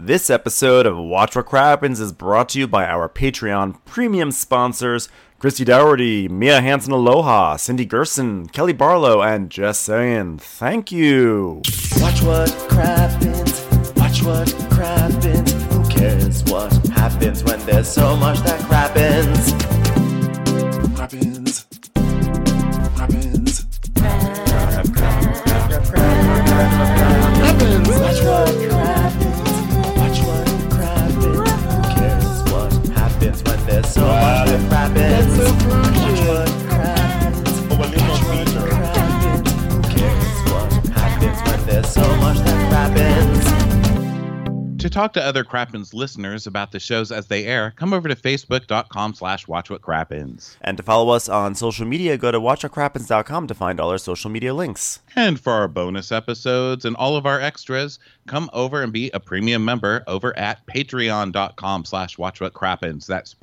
This episode of Watch What Crappens is brought to you by our Patreon premium sponsors, Christy Dougherty, Mia Hansen Aloha, Cindy Gerson, Kelly Barlow, and Just Saying Thank you. Watch what crappens, watch what crappens. Who cares what happens when there's so much that crappens? Crappens, crappens, crappens. Watch what crappens, watch what crappens. Who cares what happens when there's so much that crappens? Watch what crappens, watch what crappens. Who cares what happens when there's so much that crappens? To talk to other Crappens listeners about the shows as they air, come over to facebook.com/watchwhatcrappens. And to follow us on social media, go to watchwhatcrappens.com to find all our social media links. And for our bonus episodes and all of our extras, come over and be a premium member over at patreon.com/watchwhatcrappens. That's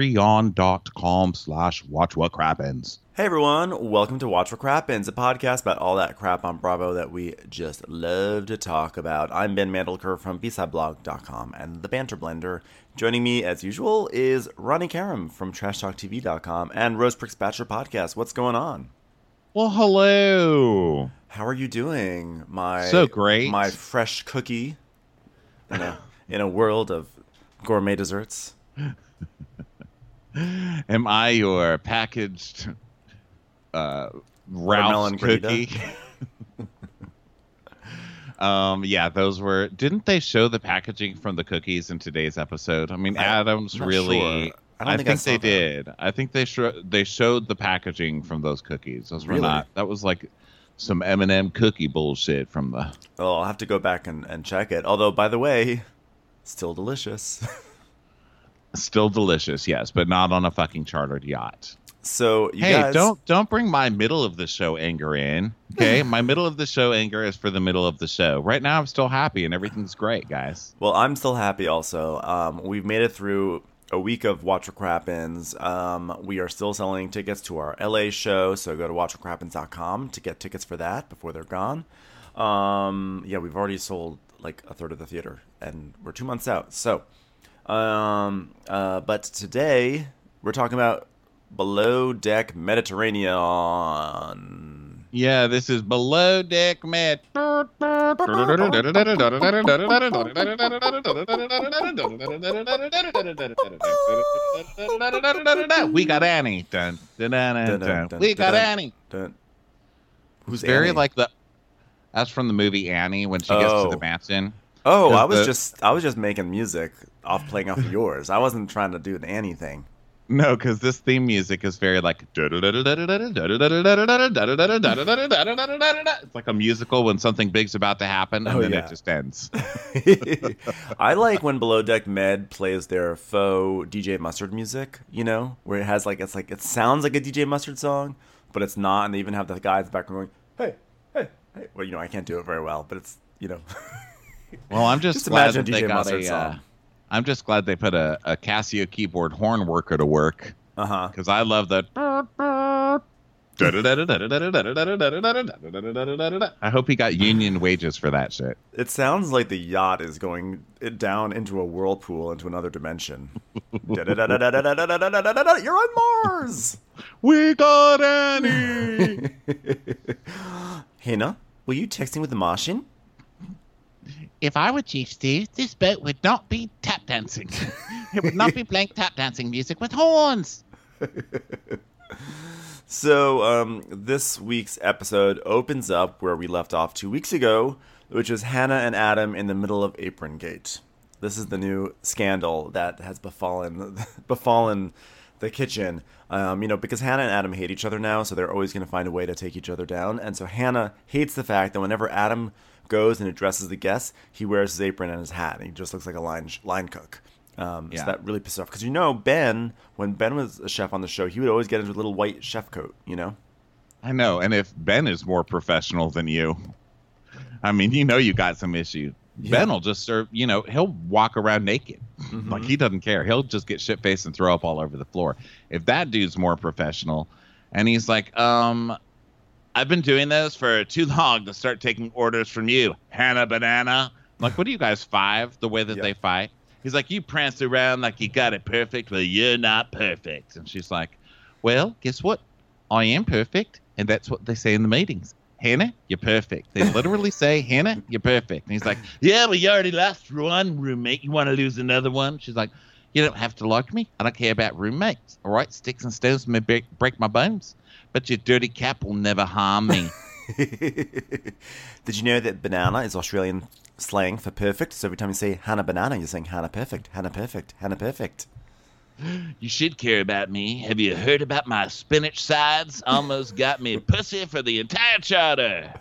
patreon.com/watchwhatcrappens. Hey everyone, welcome to Watch What Crappens, a podcast about all that crap on Bravo that we just love to talk about. I'm Ben Mandelker from bsideblog.com and The Banter Blender. Joining me, as usual, is Ronnie Karam from trashtalktv.com and Rose Pricks Bachelor Podcast. What's going on? Well, hello. How are you doing? So great. My fresh cookie in a world of gourmet desserts. Am I your packaged Ralph's cookie? Yeah, those were. Didn't they show the packaging from the cookies in today's episode? I mean, Adam's really. Sure. I think they did. I think they showed the packaging from those cookies. Those were not. That was like some M&M cookie bullshit from the. Oh, I'll have to go back and check it. Although, by the way, still delicious. Still delicious, yes, but not on a fucking chartered yacht. So you hey, guys... don't bring my middle of the show anger in. Okay, my middle of the show anger is for the middle of the show. Right now, I'm still happy and everything's great, guys. Well, I'm still happy. Also, we've made it through a week of Watch What Crappens. We are still selling tickets to our LA show, so go to watchwhatcrappens.com to get tickets for that before they're gone. Yeah, we've already sold like a third of the theater, and we're 2 months out. So, but today we're talking about Below Deck Mediterranean. Yeah, this is Below Deck Med. We got Annie. Dun, dun, dun, dun, dun. We got Annie. Who's very Annie? like the. That's from the movie Annie when she gets to the mansion. Oh, I was just making music playing off of yours. I wasn't trying to do an Annie thing. No, because this theme music is very like it's like a musical when something big's about to happen and then it just ends. I like when Below Deck Med plays their faux DJ Mustard music, you know, where it has it sounds like a DJ Mustard song, but it's not, and they even have the guy in the background going, hey, hey, hey. Well, you know, I can't do it very well, but it's, you know. Well, I'm just glad that DJ they got Mustard song. I'm just glad they put a Casio keyboard horn worker to work. Because I love that. I hope he got union wages for that shit. It sounds like the yacht is going down into a whirlpool into another dimension. You're on Mars. We got Annie. Hannah, were you texting with the Martian? If I were Chief Steve, this boat would not be tap dancing. It would not be blank tap dancing music with horns. So this week's episode opens up where we left off 2 weeks ago, which is Hannah and Adam in the middle of Apron Gate. This is the new scandal that has befallen the kitchen. Because Hannah and Adam hate each other now, so they're always going to find a way to take each other down. And so Hannah hates the fact that whenever Adam goes and addresses the guests, he wears his apron and his hat, and he just looks like a line cook. So that really pisses off. Because, Ben, when Ben was a chef on the show, he would always get into a little white chef coat, you know? I know, and if Ben is more professional than you, I mean, you got some issue. Yeah. Ben will just serve, he'll walk around naked. Mm-hmm. Like, he doesn't care. He'll just get shit-faced and throw up all over the floor. If that dude's more professional, and he's like, I've been doing this for too long to start taking orders from you, Hannah Banana. Like, what are you guys, 5? The way that Yeah. they fight? He's like, you prance around like you got it perfect. Well, you're not perfect. And she's like, well, guess what? I am perfect. And that's what they say in the meetings. Hannah, you're perfect. They literally say, Hannah, you're perfect. And he's like, yeah, well, you already lost one roommate. You want to lose another one? She's like, you don't have to like me. I don't care about roommates. All right, sticks and stones may break my bones, but your dirty cap will never harm me. Did you know that banana is Australian slang for perfect? So every time you say Hannah banana, you're saying Hannah perfect, Hannah perfect, Hannah perfect. You should care about me. Have you heard about my spinach sides? Almost got me pussy for the entire charter.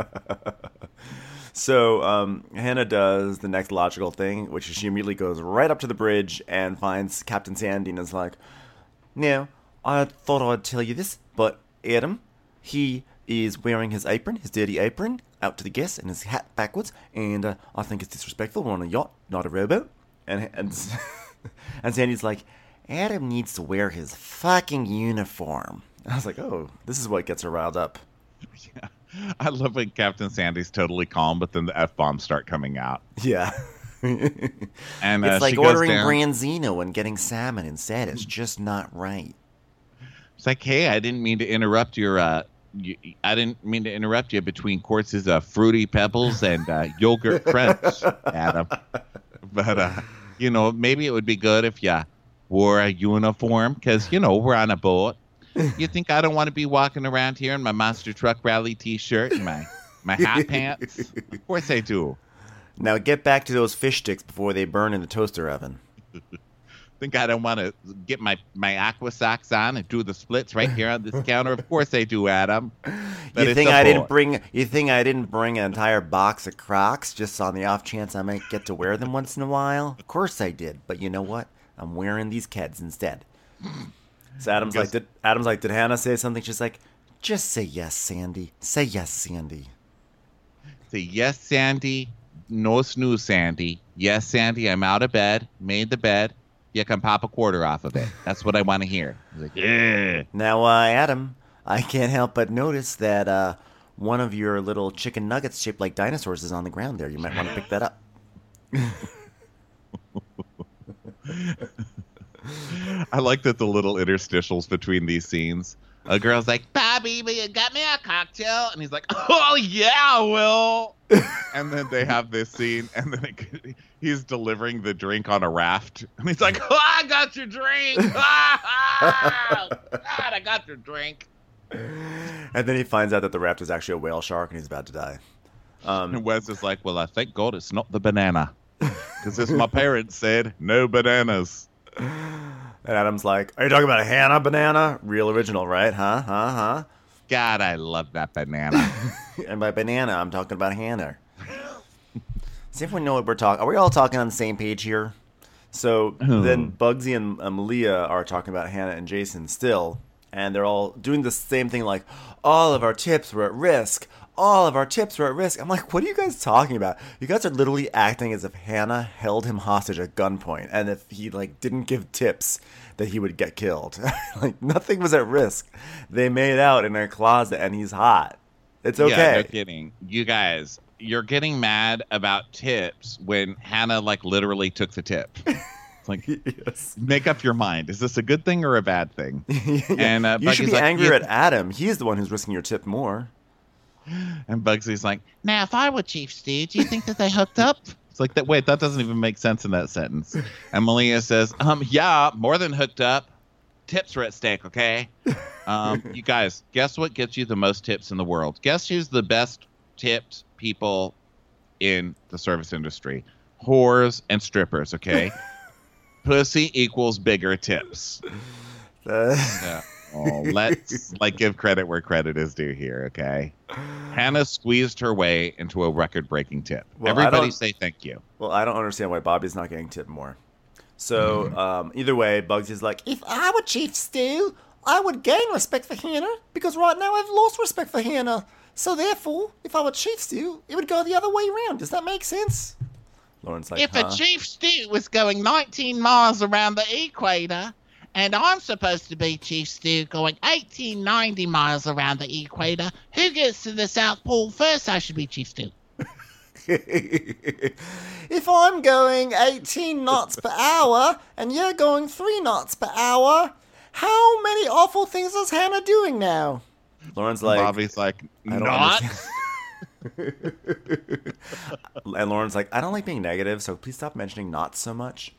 So Hannah does the next logical thing, which is she immediately goes right up to the bridge and finds Captain Sandy and is like, now, I thought I'd tell you this, but Adam, he is wearing his apron, his dirty apron, out to the guests and his hat backwards, and I think it's disrespectful. We're on a yacht, not a rowboat. And and Sandy's like, Adam needs to wear his fucking uniform. I was like, oh, this is what gets her riled up. Yeah. I love when Captain Sandy's totally calm, but then the F-bombs start coming out. Yeah. And It's like she goes ordering down. branzino and getting salmon instead. It's just not right. It's like, hey, I didn't mean to interrupt your. I didn't mean to interrupt you between courses of Fruity Pebbles and Yogurt Crunch, Adam. But maybe it would be good if you wore a uniform, because we're on a boat. You think I don't want to be walking around here in my Monster Truck Rally T-shirt and my hot pants? Of course I do. Now get back to those fish sticks before they burn in the toaster oven. Think I don't want to get my aqua socks on and do the splits right here on this counter? Of course I do, Adam. But You it's think a I didn't boat. bring? You think I didn't bring an entire box of Crocs just on the off chance I might get to wear them once in a while? Of course I did. But you know what? I'm wearing these Keds instead. So Adam's like, did Hannah say something? She's like, just say yes, Sandy. Say yes, Sandy. Say, yes, Sandy. No snooze, Sandy. Yes, Sandy, I'm out of bed. Made the bed. You can pop a quarter off of it. That's what I want to hear. He's like, yeah. Now, Adam, I can't help but notice that one of your little chicken nuggets shaped like dinosaurs is on the ground there. You might want to pick that up. I like that the little interstitials between these scenes. A girl's like, Bobby, will you get me a cocktail? and he's like, oh, yeah, I will. And then they have this scene, and then he's delivering the drink on a raft. And he's like, oh, I got your drink. God, I got your drink. And then he finds out that the raft is actually a whale shark and he's about to die. And Wes is like, well, I thank God it's not the banana. Because as my parents said, no bananas. And Adam's like, are you talking about a Hannah banana? Real original, right? Huh? God, I love that banana. And by banana, I'm talking about Hannah. See if we know what we're talking. Are we all talking on the same page here? So then Bugsy and Malia are talking about Hannah and Jason still. And they're all doing the same thing like, all of our tips were at risk. All of our tips were at risk. I'm like, what are you guys talking about? You guys are literally acting as if Hannah held him hostage at gunpoint. And if he, didn't give tips, that he would get killed. Nothing was at risk. They made out in her closet and he's hot. It's okay. Yeah, no kidding. You guys, you're getting mad about tips when Hannah, literally took the tip. Yes. Make up your mind. Is this a good thing or a bad thing? And you should Bugsy's be like, angrier "Yeah." at Adam. He's the one who's risking your tip more. And Bugsy's like, Now, if I were Chief Stew, do you think that they hooked up? it's like that. Wait, that doesn't even make sense in that sentence. And Malia says, yeah, more than hooked up. Tips are at stake, okay? You guys, guess what gets you the most tips in the world? Guess who's the best tipped people in the service industry? Whores and strippers, okay? Pussy equals bigger tips. Yeah. Oh, let's give credit where credit is due here, okay? Hannah squeezed her way into a record-breaking tip. Well, Everybody say thank you. Well, I don't understand why Bobby's not getting tipped more. So, either way, Bugsy's like, if I were Chief Stew, I would gain respect for Hannah, because right now I've lost respect for Hannah. So therefore, if I were Chief Stew, it would go the other way around. Does that make sense? Lauren's like, If a Chief Stew was going 19 miles around the equator, and I'm supposed to be Chief Stew going 1890 miles around the equator, who gets to the South Pole first? I should be Chief Stew. If I'm going 18 knots per hour and you're going 3 knots per hour, how many awful things is Hannah doing now? Lauren's like, Bobby's like, I don't not. And Lauren's like, I don't like being negative, so please stop mentioning knots so much.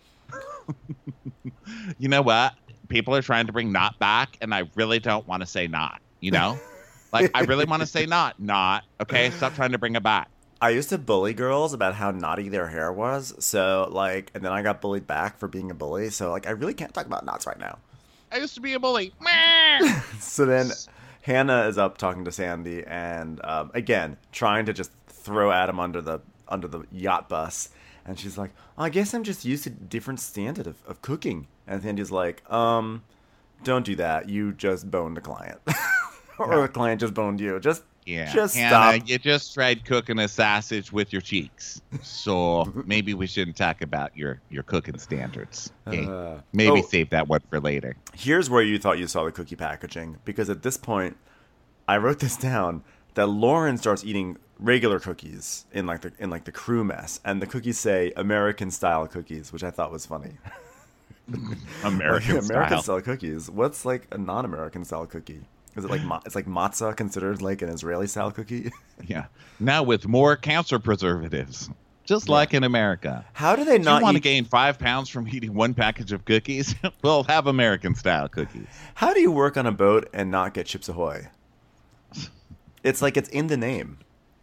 You know what? People are trying to bring not back, and I really don't want to say not, you know? Like, I really want to say not. Okay? Stop trying to bring it back. I used to bully girls about how naughty their hair was, so, like, and then I got bullied back for being a bully, so, like, I really can't talk about knots right now. I used to be a bully. So then Hannah is up talking to Sandy and again trying to just throw Adam under the yacht bus, and she's like, I guess I'm just used to a different standard of cooking. And Sandy's like, don't do that. You just boned a client. Or a client just boned you. Just Hannah, stop. you just tried cooking a sausage with your cheeks. So maybe we shouldn't talk about your cooking standards. Okay? Maybe save that one for later. Here's where you thought you saw the cookie packaging, because at this point, I wrote this down, that Lauren starts eating regular cookies in the crew mess, and the cookies say American style cookies, which I thought was funny. American style cookies. What's like a non-American style cookie? Is it like it's like matzah considered like an Israeli style cookie? Yeah. Now with more cancer preservatives, just like in America. How do they Do not you want to gain 5 pounds from eating one package of cookies? We'll have American style cookies. How do you work on a boat and not get Chips Ahoy? It's like it's in the name.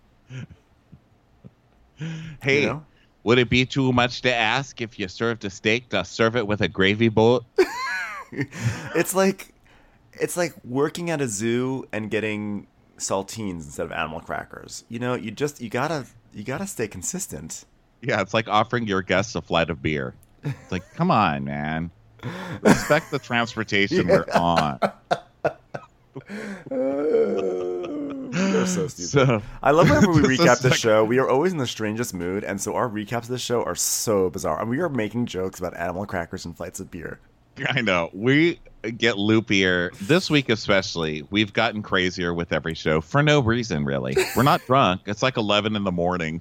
Hey, You know? would it be too much to ask if you served a steak to serve it with a gravy boat? It's like working at a zoo and getting saltines instead of animal crackers. You know, you gotta stay consistent. Yeah, it's like offering your guests a flight of beer. It's like, come on, man. Respect the transportation we're on. You're so stupid. So, I love whenever we this recap is the like- show. We are always in the strangest mood, and so our recaps of the show are so bizarre. And we are making jokes about animal crackers and flights of beer. I know. We get loopier. This week especially, we've gotten crazier with every show for no reason, really. We're not drunk. It's like 11 in the morning.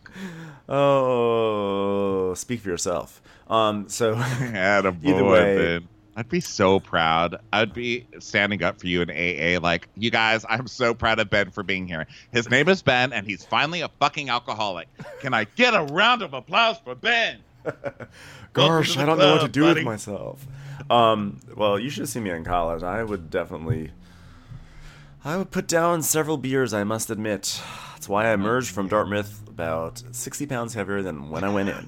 Oh, speak for yourself. So Attaboy, Either way. Ben. I'd be so proud. I'd be standing up for you in AA like, you guys, I'm so proud of Ben for being here. His name is Ben, and he's finally a fucking alcoholic. Can I get a round of applause for Ben? gosh, to the I don't know what to club, do buddy. with myself. Well, you should have seen me in college. I would put down several beers, I must admit. That's why I emerged from Dartmouth about 60 pounds heavier than when I went in.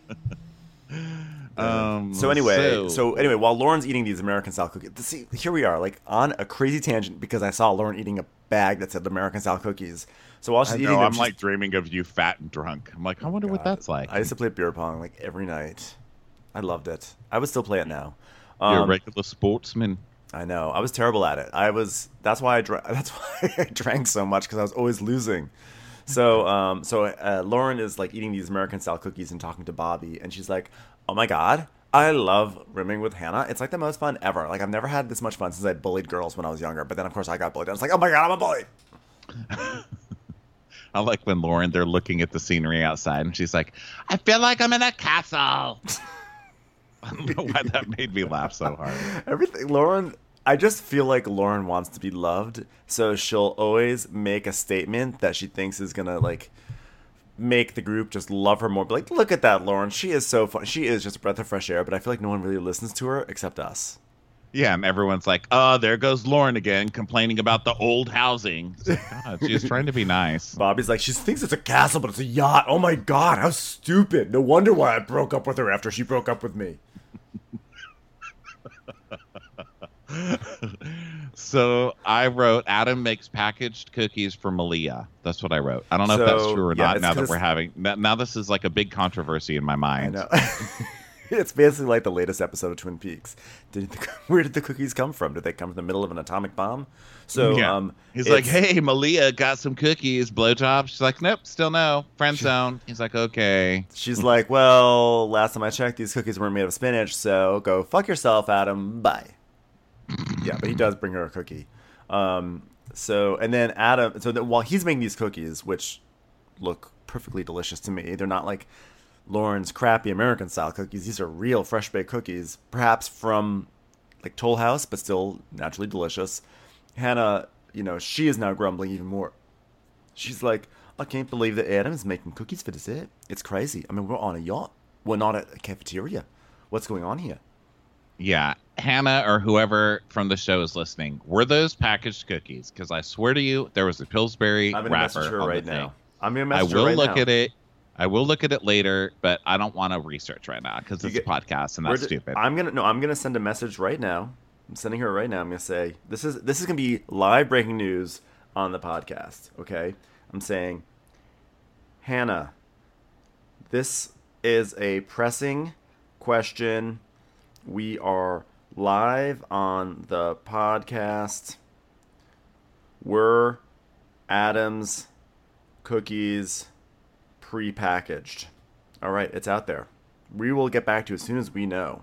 So anyway, while Lauren's eating these American style cookies, see, here we are, like on a crazy tangent because I saw Lauren eating a bag that said American style cookies. So while she's I eating know, them, I'm she's- like dreaming of you fat and drunk. I'm like, I wonder what that's like. I used to play beer pong like every night. I loved it. I would still play it now. You're a regular sportsman. I know. I was terrible at it. That's why I drank so much, because I was always losing. So Lauren is like eating these American style cookies and talking to Bobby, and she's like, "Oh my god, I love rimming with Hannah. It's like the most fun ever. Like I've never had this much fun since I bullied girls when I was younger. But then of course I got bullied. I was like, oh my god, I'm a bully." I like when Lauren, they're looking at the scenery outside, and she's like, I feel like I'm in a castle. I don't know why that made me laugh so hard. Everything, Lauren. I just feel like Lauren wants to be loved, so she'll always make a statement that she thinks is gonna like make the group just love her more. But like, look at that, Lauren. She is so fun. She is just a breath of fresh air. But I feel like no one really listens to her except us. Yeah, and everyone's like, oh, there goes Lauren again, complaining about the old housing. It's like, God, she's trying to be nice. Bobby's like, she thinks it's a castle, but it's a yacht. Oh my god, how stupid. No wonder why I broke up with her after she broke up with me. So I wrote, Adam makes packaged cookies for Malia. That's what I wrote. I don't know if that's So, true or yeah, not it's now that 'cause- we're having... Now this is like a big controversy in my I mind. know. It's basically like the latest episode of Twin Peaks. Where did the cookies come from? Did they come from the middle of an atomic bomb? So Yeah. He's like, hey, Malia got some cookies, blowjob. She's like, nope, still no. Friend zone. He's like, okay. She's like, well, last time I checked, these cookies weren't made of spinach, so go fuck yourself, Adam. Bye. Yeah, but he does bring her a cookie. And then Adam, while he's making these cookies, which look perfectly delicious to me. They're not like Lauren's crappy American style cookies. These are real fresh baked cookies, perhaps from like Toll House, but still naturally delicious. Hannah, she is now grumbling even more. She's like, I can't believe that Adam is making cookies for dessert. It's crazy. I mean, we're on a yacht. We're not at a cafeteria. What's going on here? Yeah, Hannah or whoever from the show is listening, were those packaged cookies? Because I swear to you, there was a Pillsbury I'm going to message wrapper her on right the now. thing. I'm going to I message her will right look now. at it. I will look at it later, but I don't want to research right now because it's a podcast and that's stupid. I'm gonna send a message right now. I'm sending her right now. I'm gonna say this is gonna be live breaking news on the podcast. Okay, I'm saying, Hannah, this is a pressing question. We are live on the podcast. Were Adam's cookies pre-packaged? All right, it's out there. We will get back to you as soon as we know.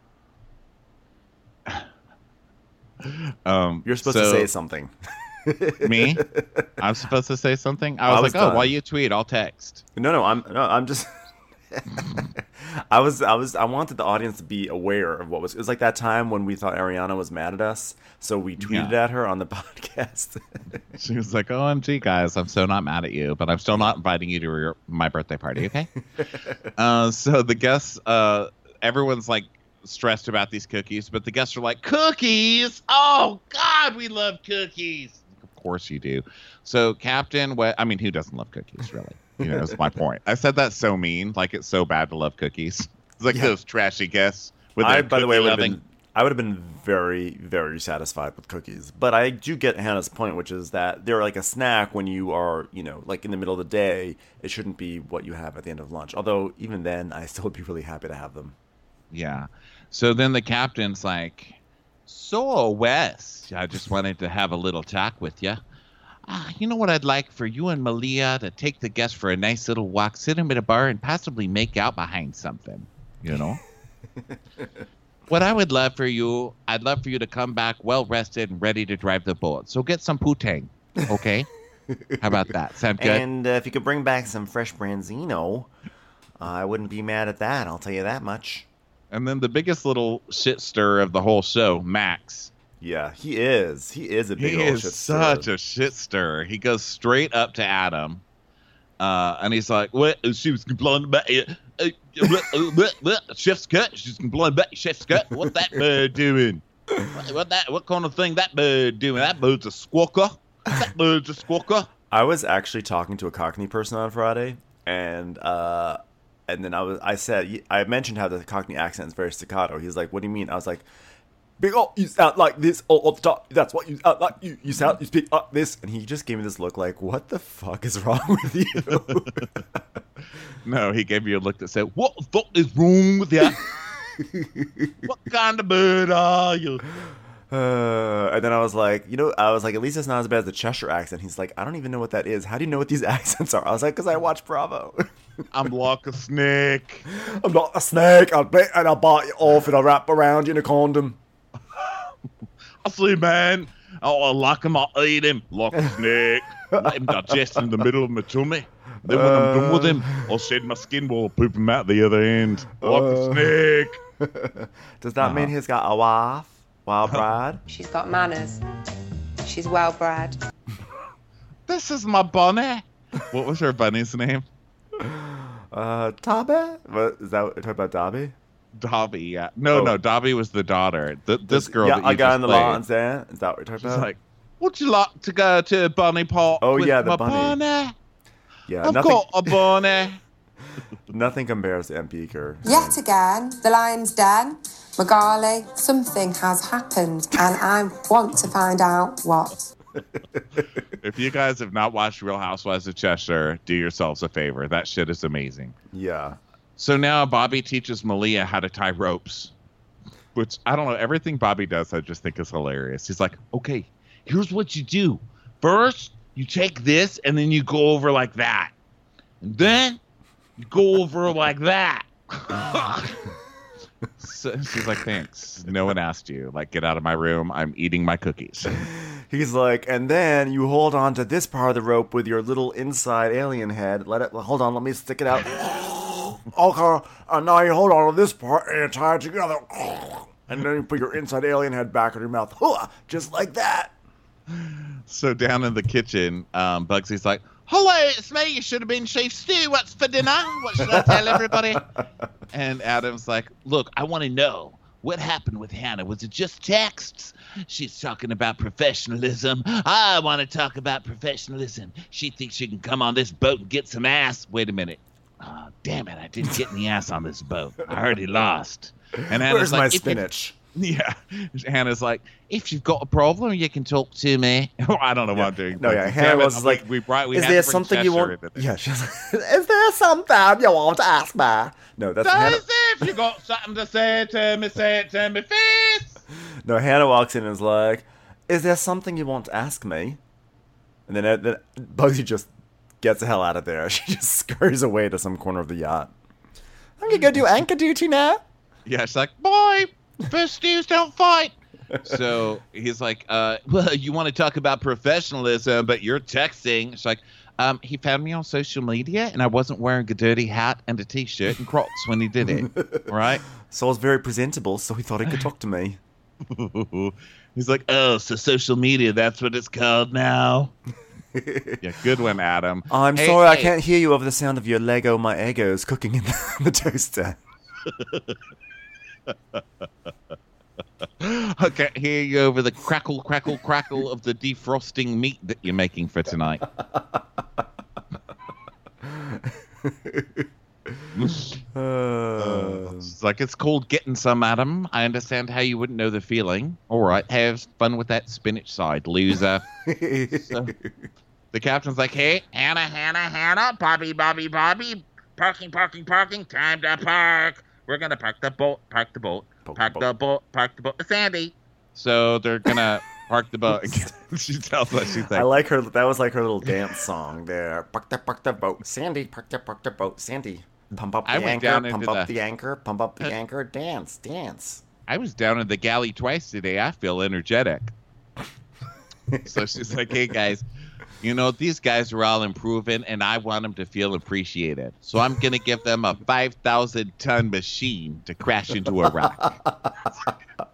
You're supposed to say something. Me? I'm supposed to say something? I was like, done. while you tweet, I'll text. No, I'm just I wanted the audience to be aware of what was. It was like that time when we thought Ariana was mad at us, so we tweeted at her on the podcast. She was like, OMG, guys, I'm so not mad at you, but I'm still not inviting you to my birthday party, okay? So the guests, everyone's like stressed about these cookies, but the guests are like, cookies? Oh, God, we love cookies. Of course you do. So Captain, who doesn't love cookies, really? That's my point. I said that so mean, like it's so bad to love cookies. It's like those trashy guests. By the way, I would have been very, very satisfied with cookies. But I do get Hannah's point, which is that they're like a snack when you are, like in the middle of the day. It shouldn't be what you have at the end of lunch. Although even then, I still would be really happy to have them. Yeah. So then the captain's like, so Wes, I just wanted to have a little talk with you. You know what I'd like for you and Malia to take the guests for a nice little walk, sit them at a bar, and possibly make out behind something, What I would love for you, I'd love for you to come back well-rested and ready to drive the boat. So get some poutine, okay? How about that? Sound good? And if you could bring back some fresh Branzino, I wouldn't be mad at that, I'll tell you that much. And then the biggest little shit stir of the whole show, Max. Yeah, he is. He is a big old shit stir. Such a shit stir. He goes straight up to Adam, and he's like, "What? She was complaining about chef's cut. She's complaining about chef's cut. What that bird doing? What kind of thing that bird doing? That bird's a squawker. That bird's a squawker." I was actually talking to a Cockney person on Friday, and then I mentioned how the Cockney accent is very staccato. He's like, "What do you mean?" I was like, "Big oh, you sound like this all the time. That's what you sound like. You speak like this." And he just gave me this look like, "What the fuck is wrong with you?" No, he gave you a look that said, "What the fuck is wrong with you? What kind of bird are you?" And then I was like, at least it's not as bad as the Cheshire accent. He's like, "I don't even know what that is. How do you know what these accents are?" I was like, "Because I watch Bravo." I'm like a snake. I'm not a snake. I'll bite you off and I'll wrap around you in a condom. I see, man. I like him, I'll eat him like a snake. Let him digest in the middle of my tummy. Then when I'm done with him, I'll shed my skin while I'll poop him out the other end. Like a snake. Does that mean he's got a wife? Wild bride? She's got manners. She's well bred. This is my bunny. What was her bunny's name? Dobby? What, is that what you're talking about, Dobby? Dobby, yeah. No, Dobby was the daughter. This girl yeah, that you I got just in the played. lawns there. Is that what you're talking She's about? like, would you like to go to a bunny park with the my bunny. Yeah, I've got a bunny. Nothing compares to MP Kerr. Yet again, the lion's den. Magali, something has happened, and I want to find out what. If you guys have not watched Real Housewives of Cheshire, do yourselves a favor. That shit is amazing. Yeah. So now Bobby teaches Malia how to tie ropes, which I don't know. Everything Bobby does, I just think is hilarious. He's like, okay, here's what you do. First, you take this and then you go over like that. And then you go over like that. So she's like, thanks. No one asked you. Like, get out of my room. I'm eating my cookies. He's like, and then you hold on to this part of the rope with your little inside alien head. Hold on, let me stick it out. Okay, and now you hold on to this part and you tie it together. And then you put your inside alien head back in your mouth. Just like that. So down in the kitchen, Bugsy's like, hello, it's me. You should have been Chief Stew. What's for dinner? What should I tell everybody? And Adam's like, look, I want to know. What happened with Hannah? Was it just texts? She's talking about professionalism. I want to talk about professionalism. She thinks she can come on this boat and get some ass. Wait a minute. Oh, damn it. I didn't get any ass on this boat. I already lost. And Hannah's Where's like, my spinach? Yeah. Hannah's like, if you've got a problem, you can talk to me. I don't know what I'm doing. No, yeah. Hannah was like, is there something you want? Yeah, she's like, is there something you want to ask me? No, that's Hannah. If you got something to say it to me face. No, Hannah walks in and is like, is there something you want to ask me? And then Bugsy just gets the hell out of there. She just scurries away to some corner of the yacht. I'm going to go do anchor duty now. Yeah, she's like, boy, first stews don't fight. So he's like, well, you want to talk about professionalism, but you're texting. She's like, he found me on social media, and I wasn't wearing a dirty hat and a T-shirt and Crocs when he did it, right? So I was very presentable, so he thought he could talk to me. He's like, oh, so social media, that's what it's called now? Yeah, good one, Adam. I'm sorry, I can't hear you over the sound of your Lego My Egos cooking in the toaster. I can't hear you over the crackle of the defrosting meat that you're making for tonight. It's like, it's called getting some, Adam. I understand how you wouldn't know the feeling. All right, have fun with that spinach side, loser. So, the captain's like, hey, Hannah, Bobby, parking, time to park. We're going to park the boat. Sandy. So they're going to park the boat. She tells us, she's like, I like her. That was like her little dance song there. Park the boat. Sandy, park the boat. Sandy. Pump up the anchor, pump up the anchor, pump up the anchor. Dance. I was down in the galley twice today. I feel energetic. So she's like, hey, guys, you know, these guys are all improving, and I want them to feel appreciated. So I'm going to give them a 5,000-ton machine to crash into a rock.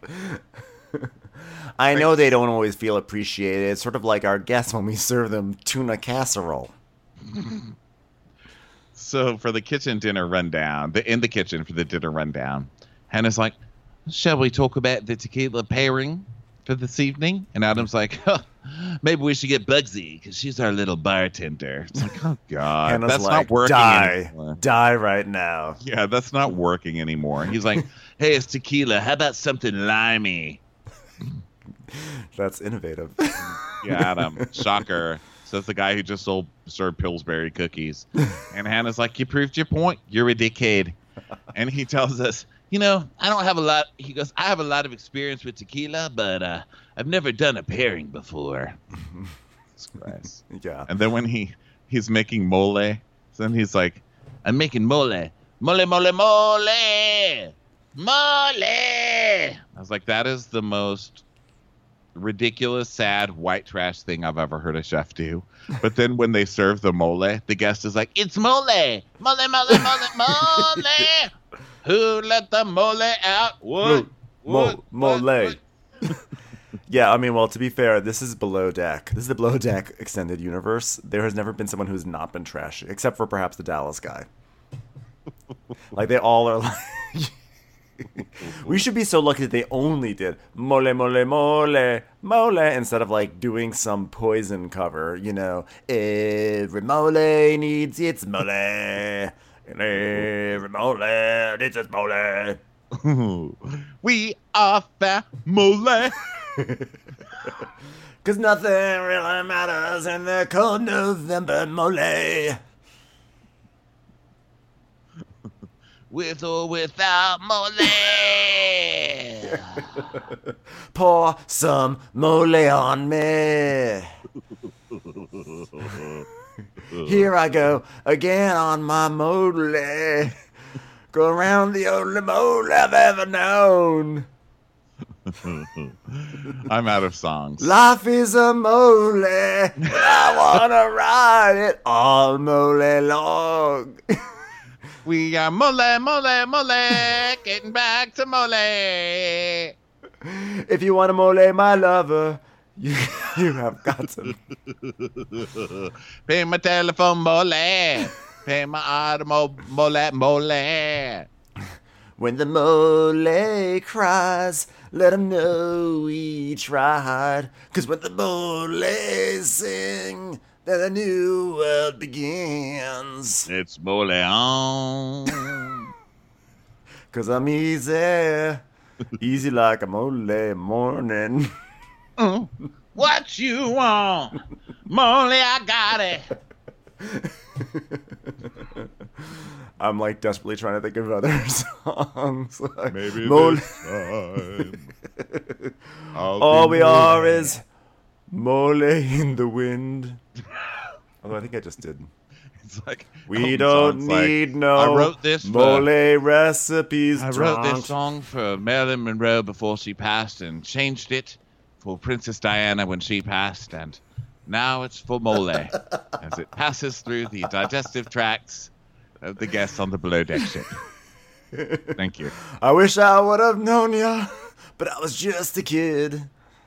I know they don't always feel appreciated. It's sort of like our guests when we serve them tuna casserole. So for the kitchen dinner rundown, in the kitchen for the dinner rundown, Hannah's like, shall we talk about the tequila pairing for this evening? And Adam's like, maybe we should get Bugsy because she's our little bartender. It's like, oh, God. Hannah's that's like, not working anymore. Die right now. Yeah, that's not working anymore. He's like, hey, it's tequila. How about something limey? That's innovative. Yeah, Adam. Shocker. Says the guy who just served Pillsbury cookies. And Hannah's like, you proved your point. You're a dickhead. And he tells us, you know, I don't have a lot. He goes, I have a lot of experience with tequila, but I've never done a pairing before. Christ. Yeah. And then when he's making mole, then he's like, I'm making mole. Mole. I was like, that is the most ridiculous, sad, white trash thing I've ever heard a chef do. But then when they serve the mole, the guest is like, it's mole. Mole. Who let the mole out? What? Mole. Yeah, I mean, well, to be fair, this is Below Deck. This is the Below Deck extended universe. There has never been someone who's not been trashy, except for perhaps the Dallas guy. Like, they all are like... We should be so lucky that they only did mole instead of like doing some Poison cover, you know. Every mole needs its mole. Every mole needs its mole. We are family. Cause nothing really matters in the cold November mole. With or without mole. Pour some mole on me. Here I go again on my mole. Go around the only mole I've ever known. I'm out of songs. Life is a mole. I wanna ride it all mole long. We are mole, getting back to mole. If you want a mole, my lover, you have got to. Pay my telephone mole. Pay my automobile mole. When the mole cries, let him know we tried. 'Cause when the mole sing, then a new world begins. It's mole on. 'Cause I'm easy like a mole morning. What you want? Mole, I got it. I'm like desperately trying to think of other songs. Like, Maybe mole. this time. All we are is mole in the wind. Although I think I just did. It's like We Elton don't John's like, need no I wrote this mole recipes. I wrote this song for Marilyn Monroe before she passed and changed it for Princess Diana when she passed, and now it's for mole as it passes through the digestive tracts of the guests on the below deck ship. Thank you. I wish I would have known ya, but I was just a kid.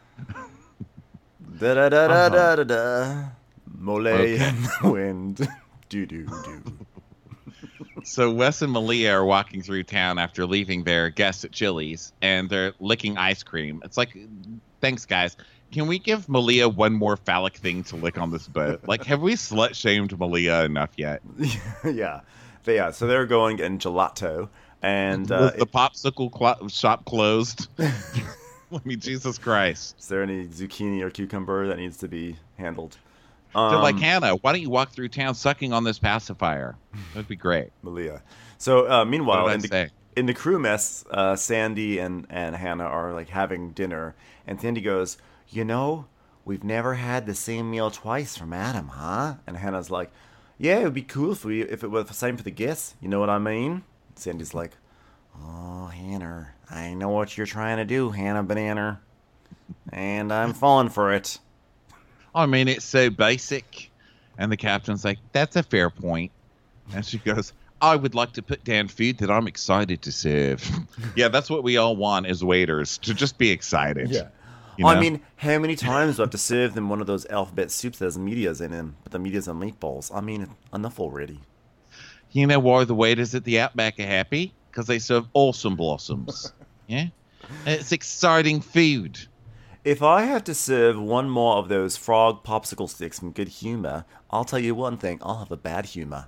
Da da da da da da da. Mole in the wind. Do do do. So Wes and Malia are walking through town after leaving their guests at Chili's, and they're licking ice cream. It's like, thanks, guys. Can we give Malia one more phallic thing to lick on this boat? Like, have we slut-shamed Malia enough yet? Yeah. So they're going in gelato, and Was the popsicle shop closed? I mean, Jesus Christ. is there any zucchini or cucumber that needs to be handled? They're like, Hannah, why don't you walk through town sucking on this pacifier? That'd be great. Malia. So meanwhile, What did I say? in the crew mess, Sandy and Hannah are like having dinner, and Sandy goes, "You know, we've never had the same meal twice from Adam, huh?" And Hannah's like, "Yeah, it would be cool if it was the same for the guests. You know what I mean?" Sandy's like, "Oh, Hannah, I know what you're trying to do, Hannah Banana, and I'm falling for it." I mean, it's so basic. And the captain's like, that's a fair point. And she goes, I would like to put down food that I'm excited to serve. Yeah, that's what we all want as waiters, to just be excited. Yeah. You know? I mean, how many times do I have to serve them one of those alphabet soups that has medias in them, but the medias are meatballs? I mean, enough already. You know why the waiters at the Outback are happy? Because they serve awesome blossoms. Yeah? And it's exciting food. If I have to serve one more of those frog popsicle sticks from Good Humor, I'll tell you one thing, I'll have a bad humor.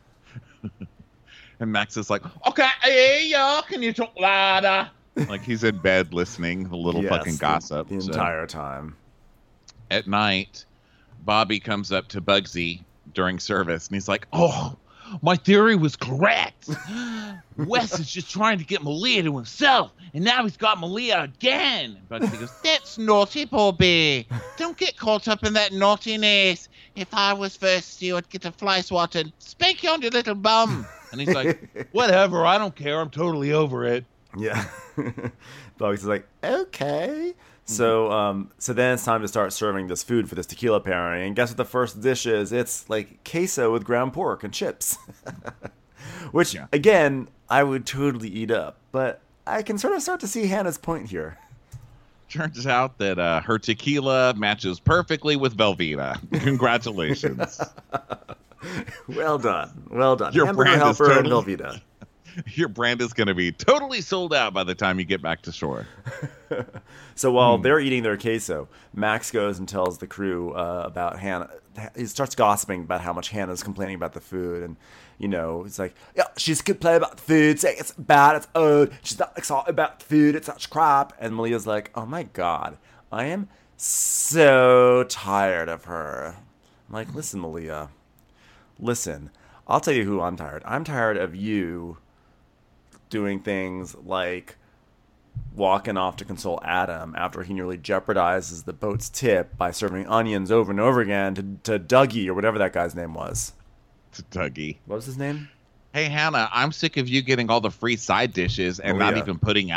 And Max is like, okay, hey, y'all, can you talk louder? Like he's in bed listening, a little Yes, fucking gossip. The So, entire time. at night, Bobby comes up to Bugsy during service, and he's like, oh, my theory was correct. Wes is just trying to get Malia to himself, and now he's got Malia again. Bugsy goes, that's naughty, Bobby. Don't get caught up in that naughtiness. If I was first steward, get a fly swatter and spank you on your little bum. And he's like, whatever, I don't care. I'm totally over it. Yeah. Bugs is like, okay. So then it's time to start serving this food for this tequila pairing. And guess what the first dish is? It's like queso with ground pork and chips. Which, Yeah. again, I would totally eat up. But I can sort of start to see Hannah's point here. Turns out that her tequila matches perfectly with Velveeta. Congratulations. Well done. Well done. Your Hamburger brand is Helper and totally- Velveeta. Your brand is going to be totally sold out by the time you get back to shore. So while they're eating their queso, Max goes and tells the crew about Hannah. He starts gossiping about how much Hannah's complaining about the food. And, you know, he's like, yeah, she's complaining about the food, saying it's bad, it's old. She's not excited about the food, it's such crap. And Malia's like, oh my God, I am so tired of her. I'm like, listen, Malia, listen, I'll tell you who I'm tired. I'm tired of you doing things like walking off to console Adam after he nearly jeopardizes the boat's tip by serving onions over and over again to Dougie or whatever that guy's name was. To Dougie. What was his name? Hey, Hannah, I'm sick of you getting all the free side dishes and Oh, not yeah. even putting out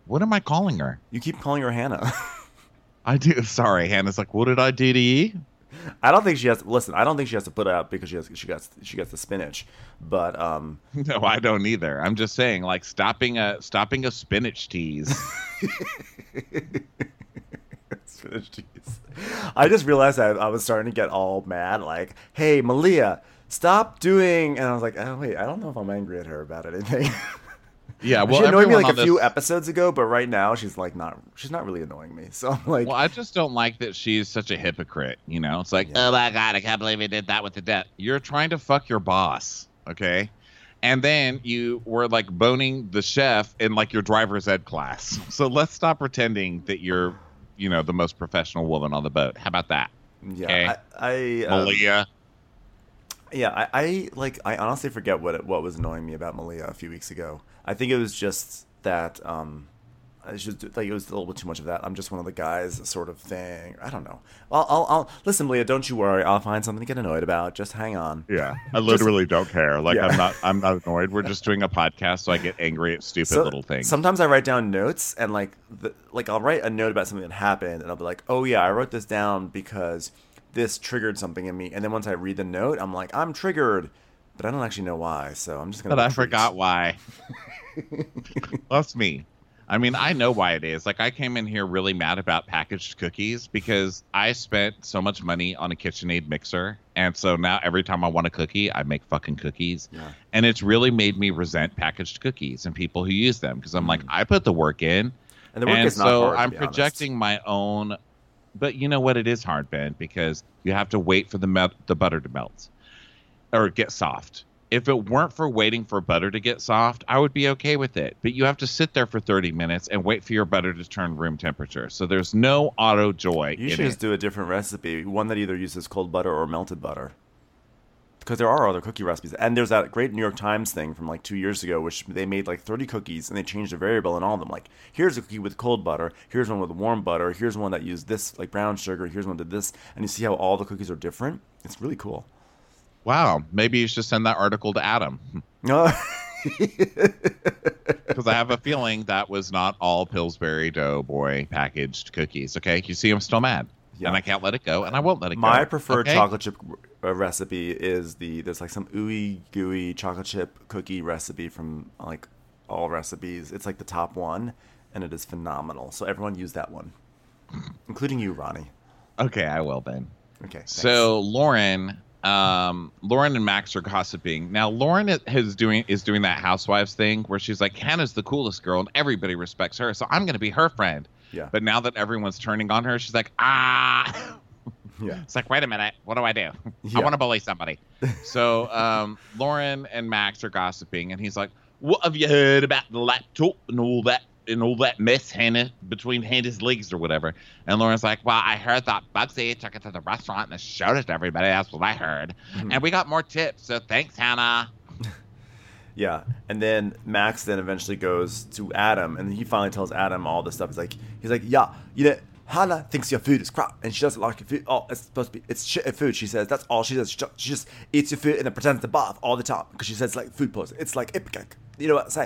What am I calling her? You keep calling her Hannah. I do. Sorry, Hannah's like, what did I do to you? I don't think she has. Listen, I don't think she has to put it out because she gets the spinach. But No, I don't either. I'm just saying, like, stopping a spinach tease. spinach teas. I just realized I was starting to get all mad. Like, hey, Malia, stop doing. And I was like, oh wait, I don't know if I'm angry at her about anything. Yeah, well, she annoyed me everyone like on a few this- episodes ago, but right now she's not really annoying me. So I'm like, Well, I just don't like that she's such a hypocrite. You know, it's like, Yeah. oh my god, I can't believe he did that with the debt. You're trying to fuck your boss, okay? And then you were like boning the chef in like your driver's ed class. So let's stop pretending that you're, you know, the most professional woman on the boat. How about that? yeah, Okay. I Malia. Yeah, I honestly forget what was annoying me about Malia a few weeks ago. I think it was just that it was a little bit too much of that. I'm just one of the guys sort of thing. I don't know. I'll listen, Malia. Don't you worry. I'll find something to get annoyed about. Just hang on. Yeah, I literally don't care. Like, Yeah. I'm not annoyed. We're just doing a podcast, so I get angry at stupid little things. Sometimes I write down notes and I'll write a note about something that happened and I'll be like, oh yeah, I wrote this down because this triggered something in me. And then once I read the note, I'm like, I'm triggered, but I don't actually know why. So I'm just gonna. But I retreat. forgot why. That's me. I mean, I know why it is. Like, I came in here really mad about packaged cookies because I spent so much money on a KitchenAid mixer. And so now every time I want a cookie, I make fucking cookies. Yeah. And it's really made me resent packaged cookies and people who use them because I'm like, I put the work in. And the work and is not so hard, to I'm be honest. projecting my own. But you know what? It is hard, Ben, because you have to wait for the butter to melt or get soft. If it weren't for waiting for butter to get soft, I would be okay with it. But you have to sit there for 30 minutes and wait for your butter to turn room temperature. So there's no auto joy You in should it. just do a different recipe, one that either uses cold butter or melted butter. Because there are other cookie recipes. And there's that great New York Times thing from like 2 years ago, which they made like 30 cookies and they changed a variable in all of them. Like, here's a cookie with cold butter, here's one with warm butter, here's one that used this like brown sugar, here's one that did this. And you see how all the cookies are different? It's really cool. Wow, maybe you should send that article to Adam. No. Because I have a feeling that was not all Pillsbury Doughboy packaged cookies. Okay, you see, I'm still mad. Yeah. And I can't let it go, and I won't let it go. My preferred okay? chocolate chip recipe is there's like some ooey gooey chocolate chip cookie recipe from like all recipes. It's like the top one, and it is phenomenal. So everyone use that one, including you, Ronnie. Okay, I will, Ben. Okay. Thanks. So Lauren and Max are gossiping. Now Lauren is doing that Housewives thing where she's like, Hannah's the coolest girl and everybody respects her, so I'm going to be her friend. Yeah. But now that everyone's turning on her, she's like, ah. Yeah. It's like, wait a minute, what do I do? Yeah. I want to bully somebody. So Lauren and Max are gossiping, and he's like, what have you heard about the laptop and all that mess, Hannah, between Hannah's legs or whatever? And Lauren's like, well, I heard that Bugsy took it to the restaurant and showed it to everybody. That's what I heard. And we got more tips, so thanks, Hannah. Yeah, and then Max then eventually goes to Adam, and he finally tells Adam all this stuff. He's like, yeah, you know, Hannah thinks your food is crap, and she doesn't like your food. Oh, it's supposed to be, it's shit food. She says that's all she does. She just eats your food and then pretends to bath all the time because she says it's like food poisoning. It's like ipecac. You know what I say?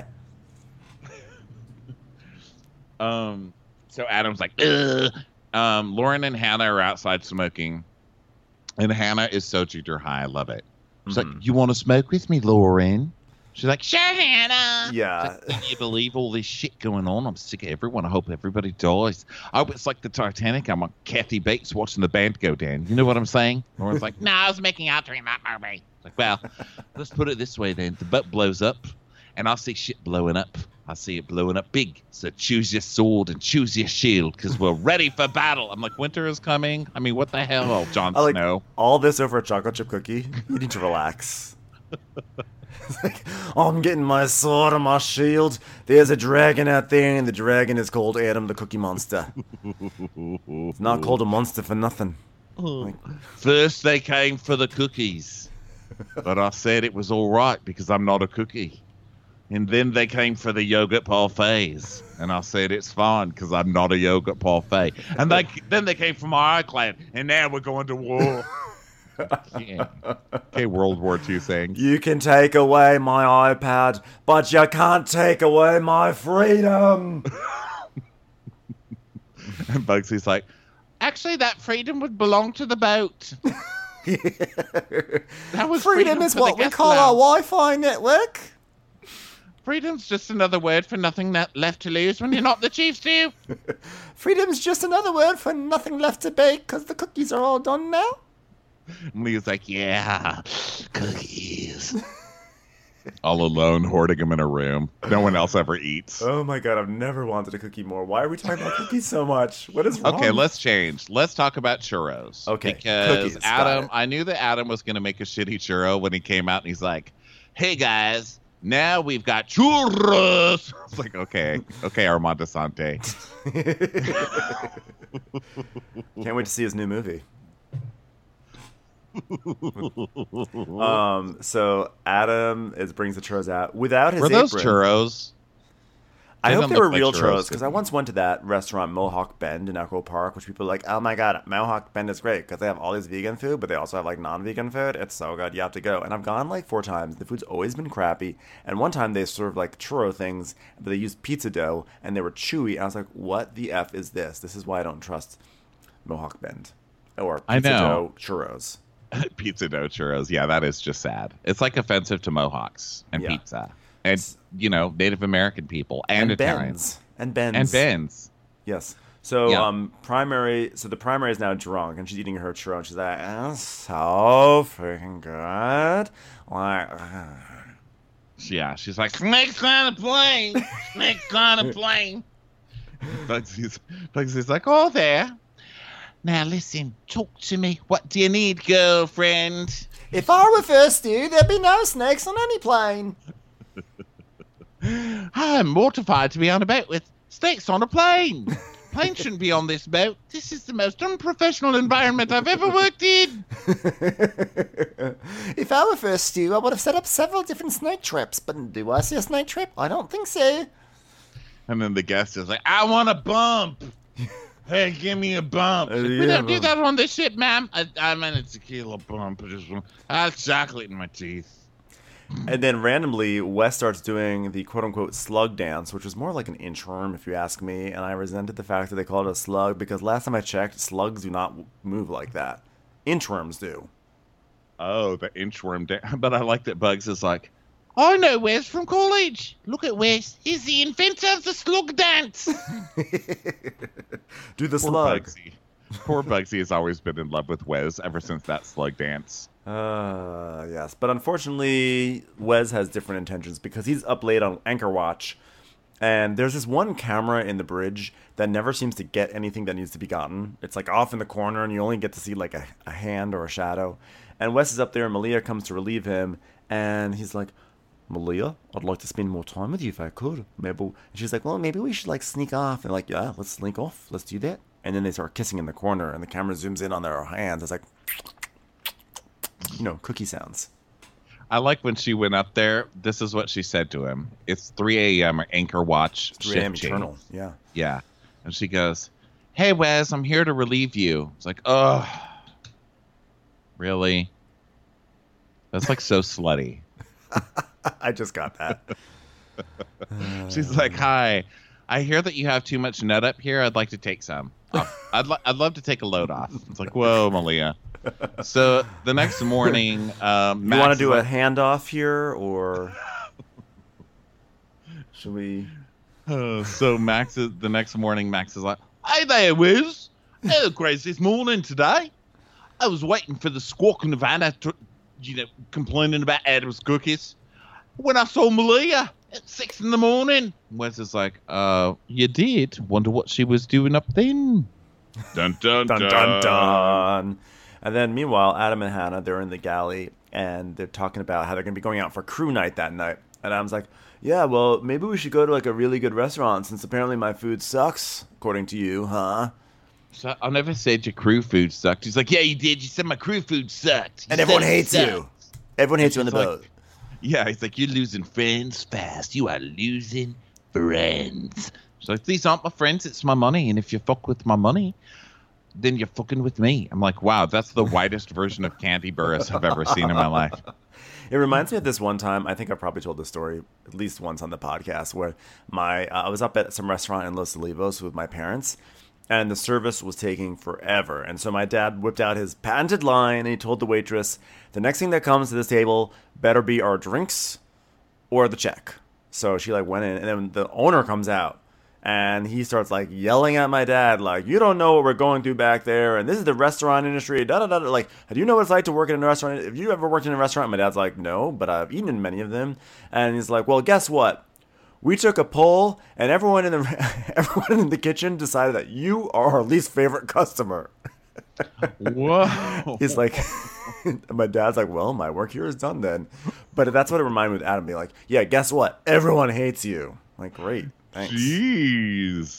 So Adam's like, ugh. Lauren and Hannah are outside smoking, and Hannah is so junior high. I love it. She's like, you want to smoke with me, Lauren? She's like, sure, Hannah. Yeah. Like, can you believe all this shit going on? I'm sick of everyone. I hope everybody dies. I was like the Titanic. I'm on Kathy Bates watching the band go down. You know what I'm saying? Lauren's like, No, I was making out during that movie. like, well, let's put it this way then. The boat blows up, and I'll see shit blowing up. I see it blowing up big. So choose your sword and choose your shield, because we're ready for battle. I'm like, winter is coming. I mean, what the hell? Oh, Jon I like Snow. all this over a chocolate chip cookie. You need to relax. It's like, oh, I'm getting my sword and my shield. There's a dragon out there, and the dragon is called Adam the Cookie Monster. It's not called a monster for nothing. Like, First they came for the cookies, but I said it was all right because I'm not a cookie. And then they came for the yogurt parfaits, and I said it's fine because I'm not a yogurt parfait. And then they came for my iCloud, and now we're going to war. Yeah. Okay, World War II things. you can take away my iPad, but you can't take away my freedom. And Bugsy's like, Actually, that freedom would belong to the boat. That was Freedom is for the what we guest call our lounge. Wi-Fi network. Freedom's just another word for nothing left to lose when you're not the chief stew. Freedom's just another word for nothing left to bake because the cookies are all done now. and Leah's like, yeah, cookies. All alone, hoarding them in a room. No one else ever eats. Oh my god, I've never wanted a cookie more. Why are we talking about cookies so much? What is wrong? Okay, let's change. Let's talk about churros. Okay, Because cookies, got Adam, it. I knew that Adam was going to make a shitty churro when he came out and he's like, hey guys, now we've got churros. I was like, okay, Armando Sante. Can't wait to see his new movie. So Adam brings the churros out without his Were those apron. churros? I They hope don't they were look like real churros churros to because me. I once went to that restaurant Mohawk Bend in Echo Park, which people are like, oh my god, Mohawk Bend is great because they have all these vegan food, but they also have like non-vegan food. It's so good, you have to go. And I've gone like 4 times. The food's always been crappy. And one time they served like churro things, but they used pizza dough and they were chewy. And I was like, what the f is this? This is why I don't trust Mohawk Bend or I pizza know. dough churros. Pizza dough churros. Yeah, that is just sad. It's like offensive to Mohawks and Yeah. pizza. And, Native American people and Italians. And Ben's. And Ben's. Yes. So Yeah. the primary is now drunk and she's eating her churro and she's like, it's so freaking good. Like Yeah, she's like, snakes on a plane. Snakes on a plane. Bugsy's like, oh, there. Now listen, talk to me. What do you need, girlfriend? if I were first you, there'd be no snakes on any plane. I'm mortified to be on a boat with snakes on a plane. Plane shouldn't be on this boat. This is the most unprofessional environment I've ever worked in. If I were first you, I would have set up several different snake traps. But do I see a snake trap? I don't think so. And then the guest is like, I want a bump. Hey, give me a bump. We don't do that on this ship, ma'am. I'm in a tequila bump. I have chocolate in my teeth. And then randomly, Wes starts doing the quote-unquote slug dance, which was more like an inchworm, if you ask me. And I resented the fact that they called it a slug because last time I checked, slugs do not move like that. Inchworms do. Oh, the inchworm. But I like that Bugs is like, I know Wes from college. Look at Wes. He's the inventor of the slug dance. Do the poor slug. Bugsy. Poor Bugsy has always been in love with Wes ever since that slug dance. Yes. But unfortunately, Wes has different intentions because he's up late on Anchor Watch. And there's this one camera in the bridge that never seems to get anything that needs to be gotten. It's like off in the corner and you only get to see like a hand or a shadow. And Wes is up there and Malia comes to relieve him. And he's like, Malia, I'd like to spend more time with you if I could. Maybe. And she's like, well, maybe we should like sneak off. And like, yeah, let's sneak off. Let's do that. And then they start kissing in the corner and the camera zooms in on their hands. It's like, cookie sounds. I like when she went up there. This is what she said to him. It's 3 a.m. or Anchor Watch 3 a.m. shift change. eternal. Yeah. Yeah. And she goes, hey, Wes, I'm here to relieve you. It's like, oh, really? That's like so slutty. I just got that. She's like, hi, I hear that you have too much nut up here. I'd like to take some. I'd love to take a load off. It's like, whoa, Malia. So the next morning, You want to do a like, handoff here, or should we? so the next morning, Max is like, hey there, Wiz. Hey, the craziest morning today. I was waiting for the squawking of Anna to, complaining about Adam's cookies. When I saw Malia at 6 a.m. Wes is like, you did? Wonder what she was doing up then. Dun, dun, Dun dun dun. And then meanwhile, Adam and Hannah, they're in the galley and they're talking about how they're going to be going out for crew night that night. And Adam's like, yeah, well, maybe we should go to like a really good restaurant since apparently my food sucks, according to you, huh? So I never said your crew food sucked. He's like, yeah, you did. You said my crew food sucked. You And everyone said it hates sucked. you. Everyone hates you on the He's like- boat. Yeah, he's like, you're losing friends fast. You are losing friends. She's like, these aren't my friends. It's my money. And if you fuck with my money, then you're fucking with me. I'm like, wow, that's the whitest version of Candy Burris I've ever seen in my life. It reminds me of this one time, I think I've probably told this story at least once on the podcast, where I was up at some restaurant in Los Olivos with my parents, and the service was taking forever. And so my dad whipped out his patented line, and he told the waitress, the next thing that comes to this table better be our drinks or the check. So she like went in, and then the owner comes out, and he starts like yelling at my dad, like, you don't know what we're going through back there, and this is the restaurant industry, da-da-da. Like, do you know what it's like to work in a restaurant? Have you ever worked in a restaurant? My dad's like, no, but I've eaten in many of them. And he's like, well, guess what? We took a poll, and everyone in the kitchen decided that you are our least favorite customer. Whoa. He's like, my dad's like, well, my work here is done then. But that's what it reminded me with Adam being like, yeah, guess what? Everyone hates you. Like, great. Thanks. Jeez.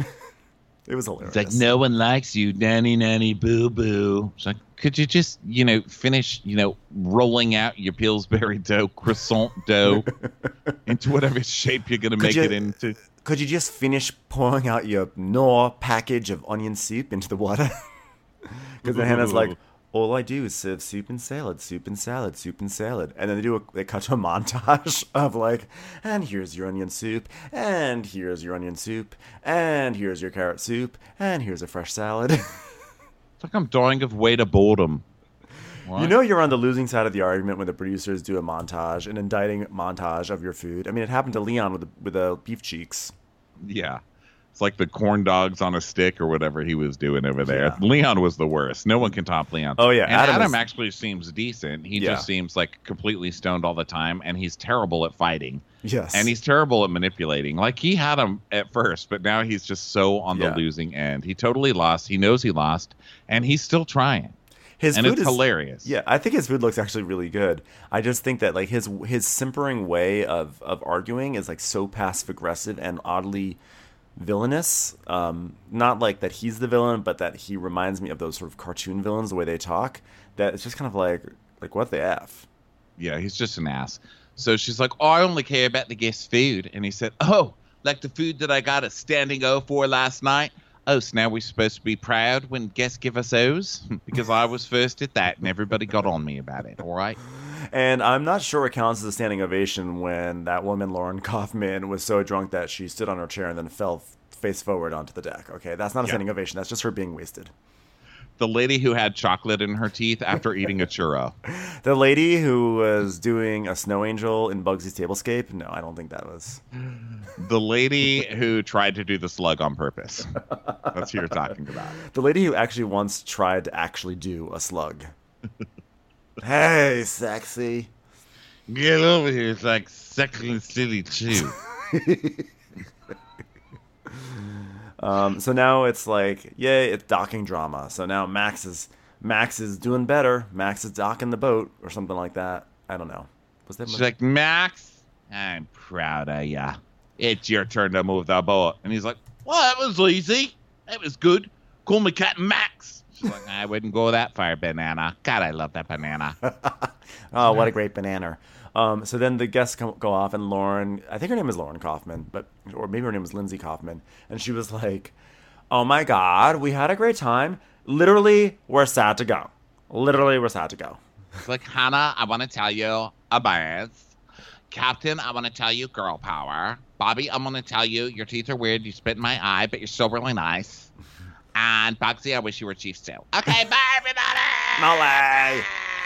It was hilarious. It's like, no one likes you, nanny, boo-boo. It's like, could you just, finish, rolling out your Pillsbury dough, croissant dough into whatever shape you're going to make it into? Could you just finish pouring out your Knorr package of onion soup into the water? Because then Hannah's like, all I do is serve soup and salad, soup and salad, soup and salad. And then they cut to a montage of like, and here's your onion soup, and here's your onion soup, and here's your carrot soup, and here's a fresh salad. It's like I'm dying of weight of boredom. What? You know you're on the losing side of the argument when the producers do a montage, an indicting montage of your food. I mean, it happened to Leon with the beef cheeks. Yeah. It's like the corn dogs on a stick or whatever he was doing over there. Yeah. Leon was the worst. No one can top Leon. Oh, yeah. And Adam actually seems decent. He Yeah. just seems like completely stoned all the time, and he's terrible at fighting. Yes. And he's terrible at manipulating. Like, he had him at first, but now he's just so on the losing end. He totally lost. He knows he lost, and he's still trying. His and food it's is hilarious. Yeah, I think his food looks actually really good. I just think that like his simpering way of arguing is like so passive aggressive and oddly villainous. Not like that he's the villain, but that he reminds me of those sort of cartoon villains, the way they talk. That it's just kind of like what the F? Yeah, he's just an ass. So she's like, oh, I only care about the guest food. And he said, oh, like the food that I got a standing O for last night? Oh, so now we're supposed to be proud when guests give us O's? Because I was first at that, and everybody got on me about it, all right? And I'm not sure it counts as a standing ovation when that woman, Lauren Kaufman, was so drunk that she stood on her chair and then fell face forward onto the deck. Okay, that's not a standing ovation. That's just her being wasted. The lady who had chocolate in her teeth after eating a churro. The lady who was doing a snow angel in Bugsy's tablescape? No, I don't think that was. The lady who tried to do the slug on purpose. That's who you're talking about. The lady who actually once tried to actually do a slug. Hey, sexy. Get over here. It's like sexy and silly too. So now it's like, yay, it's docking drama. So now Max is doing better. Max is docking the boat or something like that. I don't know. Was that She's like, Max, I'm proud of ya. It's your turn to move the boat. And he's like, well, that was easy. That was good. Call me Captain Max. She's like, I wouldn't go that far, banana. God, I love that banana. Oh, what a great banana. So then the guests go off, and Lauren, I think her name is Lauren Kaufman, or maybe her name was Lindsay Kaufman, and she was like, oh my God, we had a great time. Literally, we're sad to go. It's like, Hannah, I want to tell you about Captain, I want to tell you girl power. Bobby, I'm going to tell you your teeth are weird. You spit in my eye, but you're still really nice. And Bugsy, I wish you were chief still. Okay, bye, everybody. Molly.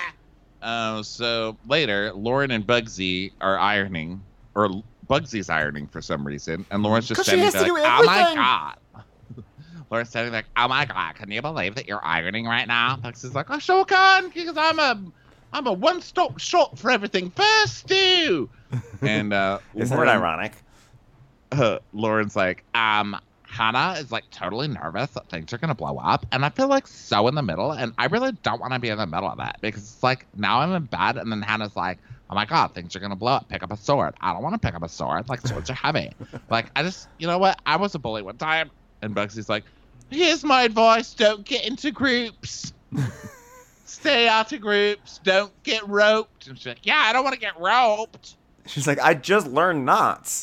So later, Lauren and Bugsy are ironing, or Bugsy's ironing for some reason, and Lauren's just standing there like, oh my God. Lauren's standing like, oh my God, can you believe that you're ironing right now? Bugsy's like, I sure can, because I'm a one-stop shop for everything first, too. And isn't it ironic? Lauren's like, Hannah is like totally nervous that things are going to blow up. And I feel like so in the middle. And I really don't want to be in the middle of that because it's like now I'm in bed. And then Hannah's like, oh my God, things are going to blow up. Pick up a sword. I don't want to pick up a sword. Like swords are heavy. Like I just, you know what? I was a bully one time. And Bugsy's like, here's my advice. Don't get into groups. Stay out of groups. Don't get roped. And she's like, yeah, I don't want to get roped. She's like, I just learned knots.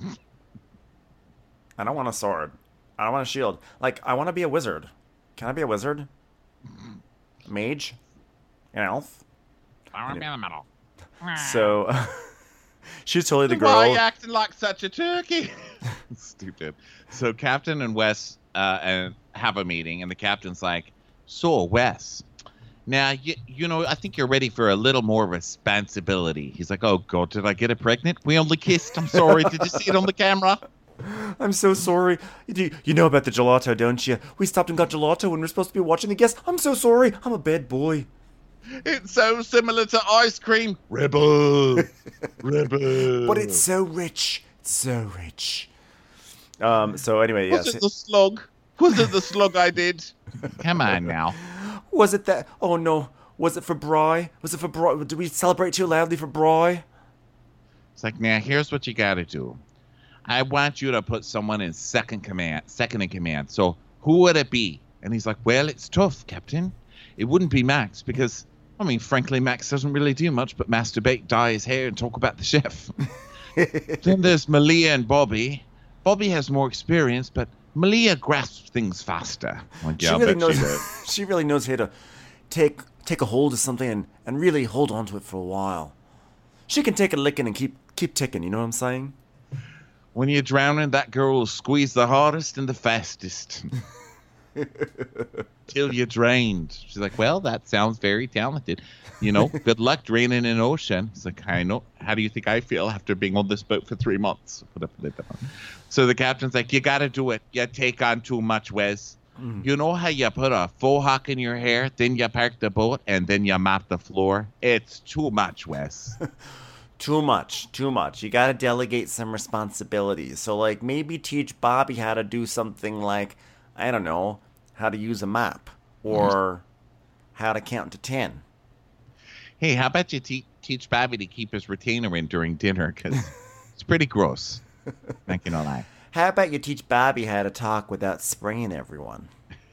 I don't want a sword. I don't want a shield. Like, I want to be a wizard. Can I be a wizard? A mage? An elf? I want to be in the middle. So, she's totally the girl. Why are you acting like such a turkey? Stupid. So Captain and Wes and have a meeting, and the captain's like, "So, Wes, now you know I think you're ready for a little more responsibility." He's like, "Oh God, did I get her pregnant? We only kissed. I'm sorry. Did you see it on the camera?" I'm so sorry. You know about the gelato, don't you? We stopped and got gelato when we were supposed to be watching the guests. I'm so sorry. I'm a bad boy. It's so similar to ice cream. Rebel. Rebel. But it's so rich. It's so rich. So anyway, yes. Was it the slug? Was it the slug I did? Come on now. Was it that? Oh no. Was it for Bry? Was it for Bry? Did we celebrate too loudly for Bry? It's like, now here's what you got to do. I want you to put someone in second in command. So who would it be? And he's like, well, it's tough, Captain. It wouldn't be Max because, I mean, frankly, Max doesn't really do much but masturbate, dye his hair, and talk about the chef. Then there's Malia and Bobby. Bobby has more experience, but Malia grasps things faster. Like, yeah, she really knows how to take a hold of something and really hold on to it for a while. She can take a licking and keep ticking, you know what I'm saying? When you're drowning, that girl will squeeze the hardest and the fastest. Till you're drained. She's like, well, that sounds very talented. You know, good luck draining an ocean. He's like, I know. How do you think I feel after being on this boat for 3 months? So the captain's like, you got to do it. You take on too much, Wes. You know how you put a faux hawk in your hair, then you park the boat, and then you mop the floor? It's too much, Wes. Too much. You gotta delegate some responsibilities. So, like, maybe teach Bobby how to do something like, I don't know, how to use a map. Or how to count to 10. Hey, how about you teach Bobby to keep his retainer in during dinner? Because it's pretty gross. Not gonna lie. How about you teach Bobby how to talk without spraying everyone?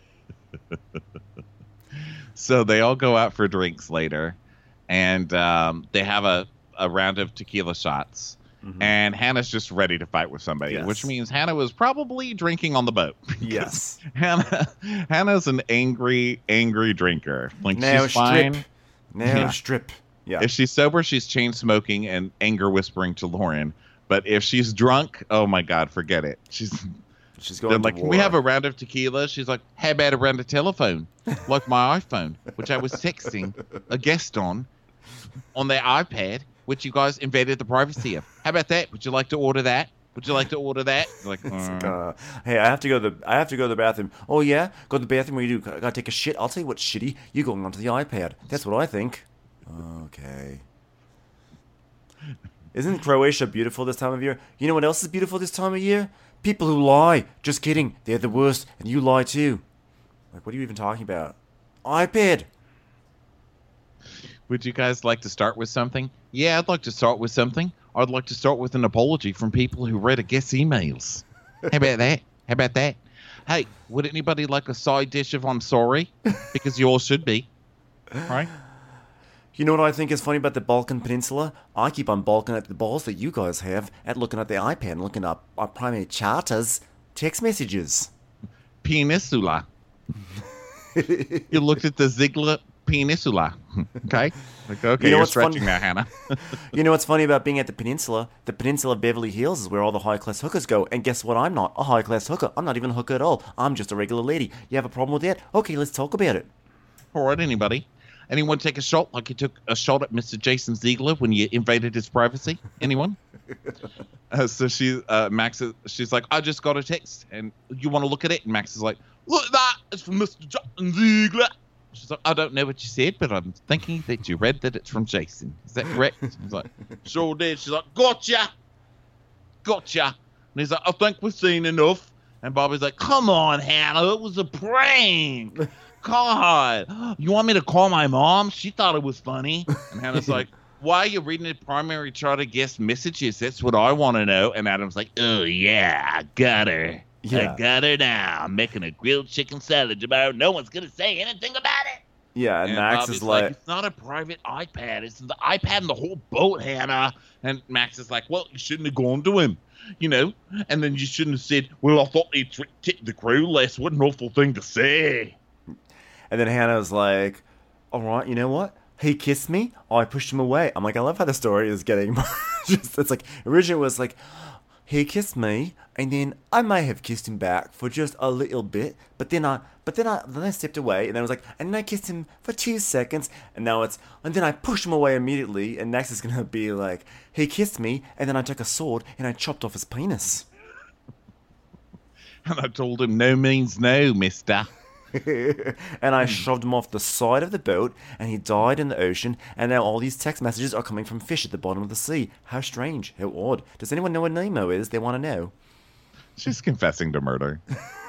So they all go out for drinks later. And they have a round of tequila shots. Mm-hmm. And Hannah's just ready to fight with somebody, yes. Which means Hannah was probably drinking on the boat. Yes. Hannah's an angry drinker. Like, now she's fine. Strip. Yeah. If she's sober, she's chain smoking and anger whispering to Lauren. But if she's drunk, oh my God, forget it. She's going like, can we have a round of tequila? She's like, how about a round of telephone? Like my iPhone, which I was texting a guest on their iPad, which you guys invaded the privacy of. How about that? Would you like to order that? Like, hey, I have to go to the bathroom. Oh yeah, go to the bathroom. Where you do? I gotta take a shit. I'll tell you what's shitty. You going onto the iPad. That's what I think. Okay. Isn't Croatia beautiful this time of year? You know what else is beautiful this time of year? People who lie. Just kidding. They're the worst, and you lie too. Like, what are you even talking about? iPad. Would you guys like to start with something? Yeah, I'd like to start with something. I'd like to start with an apology from people who read a guest's emails. How about that? Hey, would anybody like a side dish of I'm sorry? Because you all should be. Right? You know what I think is funny about the Balkan Peninsula? I keep on balking at the balls that you guys have at looking at the iPad and looking up our primary charters text messages. Peninsula. You looked at the Ziegler Peninsula. Okay? Like, okay, you know, you're stretching that, Hannah. You know what's funny about being at the Peninsula? The Peninsula of Beverly Hills is where all the high-class hookers go. And guess what? I'm not a high-class hooker. I'm not even a hooker at all. I'm just a regular lady. You have a problem with that? Okay, let's talk about it. All right, anybody? Anyone take a shot like you took a shot at Mr. Jason Ziegler when you invaded his privacy? Anyone? So she's like, I just got a text, and you want to look at it? And Max is like, look at that. It's from Mr. Jason Ziegler. She's like, I don't know what you said, but I'm thinking that you read that it's from Jason. Is that correct? He's like, sure did. She's like, gotcha. And he's like, I think we've seen enough. And Bobby's like, come on, Hannah. It was a prank. God. You want me to call my mom? She thought it was funny. And Hannah's like, why are you reading the primary charter guest messages? That's what I want to know. And Adam's like, oh, yeah, I got her. Yeah. I got her now. I'm making a grilled chicken salad tomorrow. No one's going to say anything about it. Yeah, and Max Bobby's is like, it's not a private iPad. It's the iPad and the whole boat, Hannah. And Max is like, well, you shouldn't have gone to him, you know? And then you shouldn't have said, well, I thought he tipped the crew less. What an awful thing to say. And then Hannah's like, all right, you know what? He kissed me. I pushed him away. I'm like, I love how the story is getting it's like, originally it was like, he kissed me, and then I may have kissed him back for just a little bit, but then I stepped away, and then I was like, and then I kissed him for 2 seconds, and then I pushed him away immediately, and next is gonna be like, he kissed me, and then I took a sword and I chopped off his penis. And I told him no means no, mister. And I shoved him off the side of the boat, and he died in the ocean, and now all these text messages are coming from fish at the bottom of the sea. How strange. How odd. Does anyone know what Nemo is? They want to know. She's confessing to murder.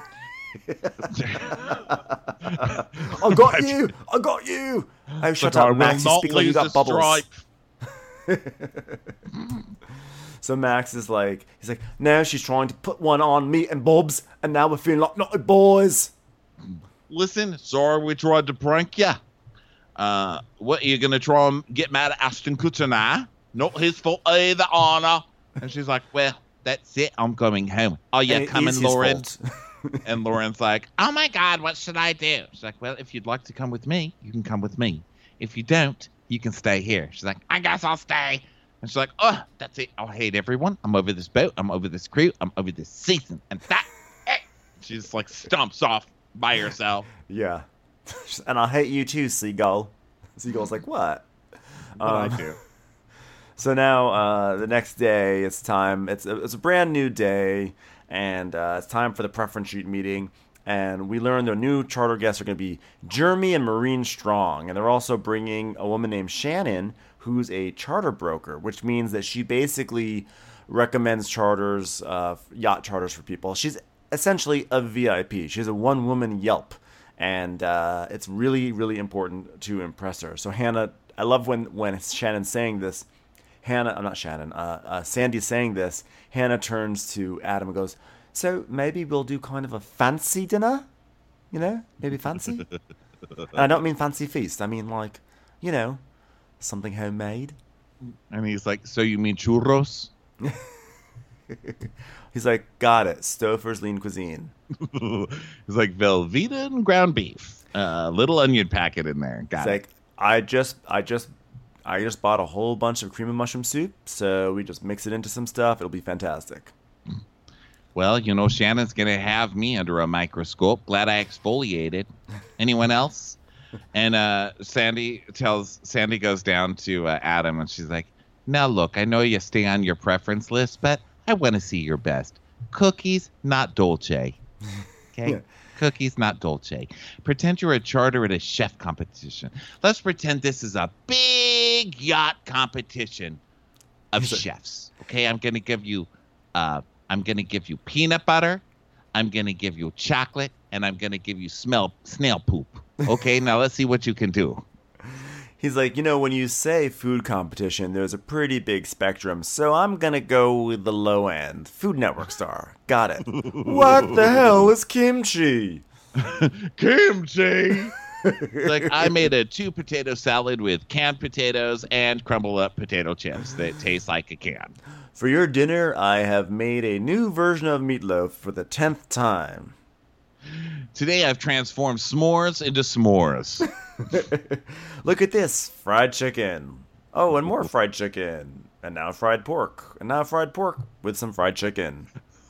I got you! I got you! Oh, shut up, Max. You speak like you got bubbles. So Max is like, he's like, now she's trying to put one on me and Bobs, and now we're feeling like naughty boys. Listen, sorry we tried to prank you. What, are you going to try and get mad at Ashton Kutcher now? Not his fault either, Anna. And she's like, well, that's it. I'm going home. Oh, yeah, coming, Lauren. And Lauren's like, oh, my God, what should I do? She's like, well, if you'd like to come with me, you can come with me. If you don't, you can stay here. She's like, I guess I'll stay. And she's like, oh, that's it. I hate everyone. I'm over this boat. I'm over this crew. I'm over this season. And that, she just like stomps off by herself. Yeah. And I hate you too, Seagull. Seagull's like, what? I do. So now the next day, it's time. It's a brand new day, and it's time for the preference sheet meeting. And we learn their new charter guests are going to be Jeremy and Maureen Strong. And they're also bringing a woman named Shannon, who's a charter broker, which means that she basically recommends charters, yacht charters for people. She's essentially a VIP. She's a one-woman Yelp. And it's really, really important to impress her. So Hannah, I love when Shannon's saying this. Sandy's saying this. Hannah turns to Adam and goes, so maybe we'll do kind of a fancy dinner? You know, maybe fancy? I don't mean fancy feast. I mean like, you know, something homemade. And he's like, so you mean churros? He's like, got it. Stouffer's Lean Cuisine. He's like, Velveeta and ground beef. Little onion packet in there. Got it. Like, I just bought a whole bunch of cream of mushroom soup, so we just mix it into some stuff. It'll be fantastic. Well, you know, Shannon's going to have me under a microscope. Glad I exfoliated. Anyone else? And Sandy goes down to Adam, and she's like, now, look, I know you stay on your preference list, but I want to see your best. Cookies, not dolce. Okay? Yeah. Cookies, not dolce. Pretend you're a charter at a chef competition. Let's pretend this is a big yacht competition of chefs. Okay? I'm going to give you peanut butter, I'm going to give you chocolate, and I'm going to give you snail poop. Okay, now let's see what you can do. He's like, you know, when you say food competition, there's a pretty big spectrum, so I'm going to go with the low end. Food Network star. Got it. What the hell is kimchi? Kimchi? Like, I made a 2-potato salad with canned potatoes and crumbled up potato chips that taste like a can. For your dinner, I have made a new version of meatloaf for the 10th time. Today I've transformed s'mores into s'mores. Look at this. Fried chicken. Oh, and more fried chicken. And now fried pork. And now fried pork with some fried chicken.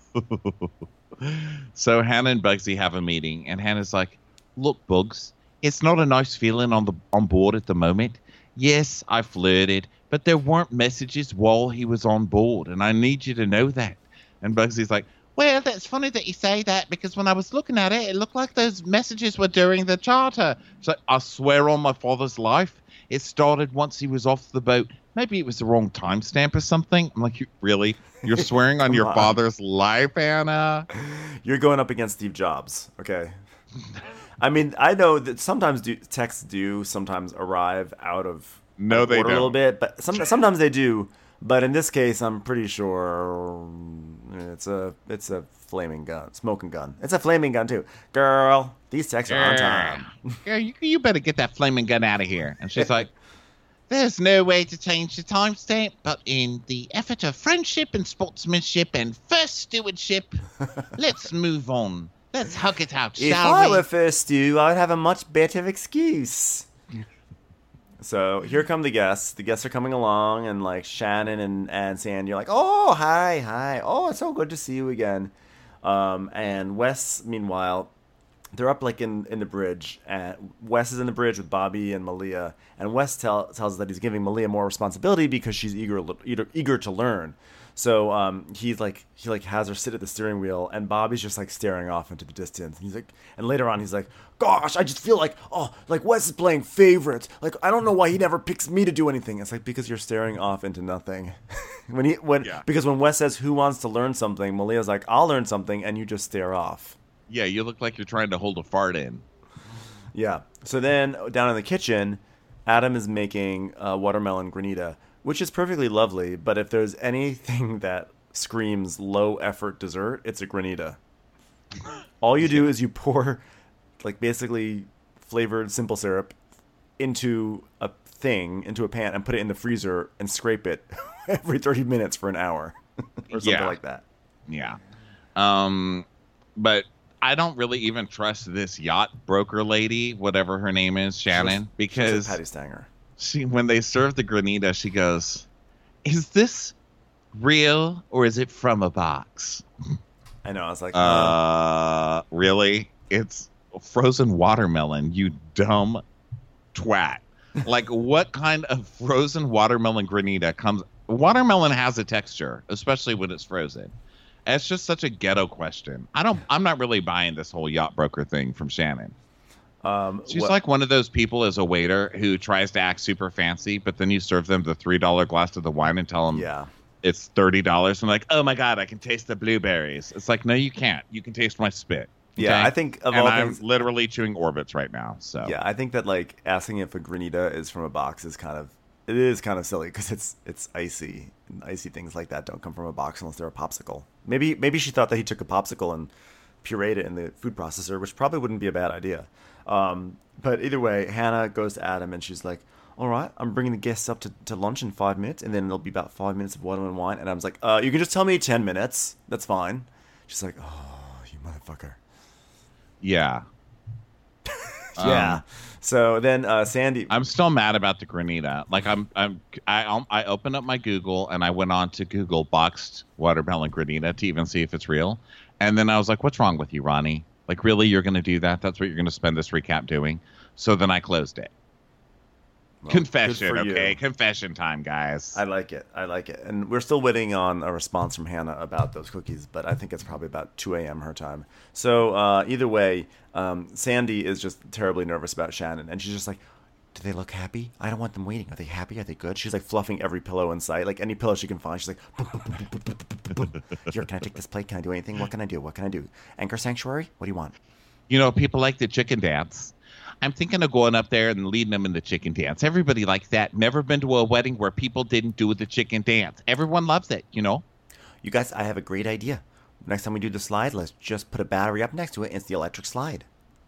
So Hannah and Bugsy have a meeting, and Hannah's like, look, Bugs, it's not a nice feeling on board at the moment. Yes, I flirted, but there weren't messages while he was on board, and I need you to know that. And Bugsy's like, well, that's funny that you say that, because when I was looking at it, it looked like those messages were during the charter. She's like, I swear on my father's life, it started once he was off the boat. Maybe it was the wrong timestamp or something. I'm like, really? You're swearing on your father's life, Anna? You're going up against Steve Jobs, okay? I mean, I know that sometimes texts do sometimes arrive out of order a little bit, but sometimes they do. But in this case, I'm pretty sure it's a flaming gun, smoking gun. It's a flaming gun too, girl. These texts are on time. Girl, you better get that flaming gun out of here. And she's like, there's no way to change the timestamp, but in the effort of friendship and sportsmanship and first stewardship, let's move on. Let's hug it out, shall we? If I were first stew, I'd have a much better excuse. So here come the guests. The guests are coming along, and like Shannon and Sandy are like, "Oh, hi. Oh, it's so good to see you again." And Wes, meanwhile, they're up like in the bridge, and Wes is in the bridge with Bobby and Malia, and Wes tells us that he's giving Malia more responsibility because she's eager to learn. So he has her sit at the steering wheel, and Bobby's just like staring off into the distance. And he's like, and later on he's like, "Gosh, I just feel like Wes is playing favorites. Like I don't know why he never picks me to do anything." It's like because you're staring off into nothing. Because when Wes says who wants to learn something, Malia's like, "I'll learn something," and you just stare off. Yeah, you look like you're trying to hold a fart in. Yeah. So then down in the kitchen, Adam is making watermelon granita, which is perfectly lovely. But if there's anything that screams low effort dessert, it's a granita. All you do is you pour like basically flavored simple syrup into a pan and put it in the freezer and scrape it every 30 minutes for an hour or something like that. Yeah. But I don't really even trust this yacht broker lady, whatever her name is, Shannon, because Patty Stanger. When they serve the granita, she goes, "Is this real or is it from a box?" I know. I was like, really? It's frozen watermelon, you dumb twat. Like, what kind of frozen watermelon granita comes? Watermelon has a texture, especially when it's frozen. It's just such a ghetto question. I'm not really buying this whole yacht broker thing from Shannon. She's like one of those people as a waiter who tries to act super fancy, but then you serve them the $3 glass of the wine and tell them it's $30. And like, "Oh my God, I can taste the blueberries." It's like, no, you can't. You can taste my spit. Okay? Yeah, I think of all things, I'm literally chewing Orbits right now. So yeah, I think that like asking if a granita is from a box is kind of silly because it's icy. And icy things like that don't come from a box unless they're a popsicle. Maybe she thought that he took a popsicle and pureed it in the food processor, which probably wouldn't be a bad idea. But either way, Hannah goes to Adam and she's like, "All right, I'm bringing the guests up to lunch in 5 minutes, and then it'll be about 5 minutes of water and wine." And Adam's like, "You can just tell me 10 minutes. That's fine." She's like, "Oh, you motherfucker." Yeah. Yeah. So then Sandy, I'm still mad about the granita. Like I opened up my Google and I went on to Google boxed watermelon granita to even see if it's real. And then I was like, "What's wrong with you, Ronnie? Like, really, you're going to do that? That's what you're going to spend this recap doing?" So then I closed it. Well, confession, okay? You. Confession time, guys. I like it. And we're still waiting on a response from Hannah about those cookies, but I think it's probably about 2 a.m. her time. So either way, Sandy is just terribly nervous about Shannon, and she's just like, "Do they look happy? I don't want them waiting. Are they happy? Are they good?" She's like fluffing every pillow in sight, like any pillow she can find. She's like, boom. "Here, can I take this plate? Can I do anything? What can I do? Anchor Sanctuary? What do you want?" You know, people like the chicken dance. I'm thinking of going up there and leading them in the chicken dance. Everybody likes that. Never been to a wedding where people didn't do the chicken dance. Everyone loves it, you know? You guys, I have a great idea. Next time we do the slide, let's just put a battery up next to it. It's the electric slide.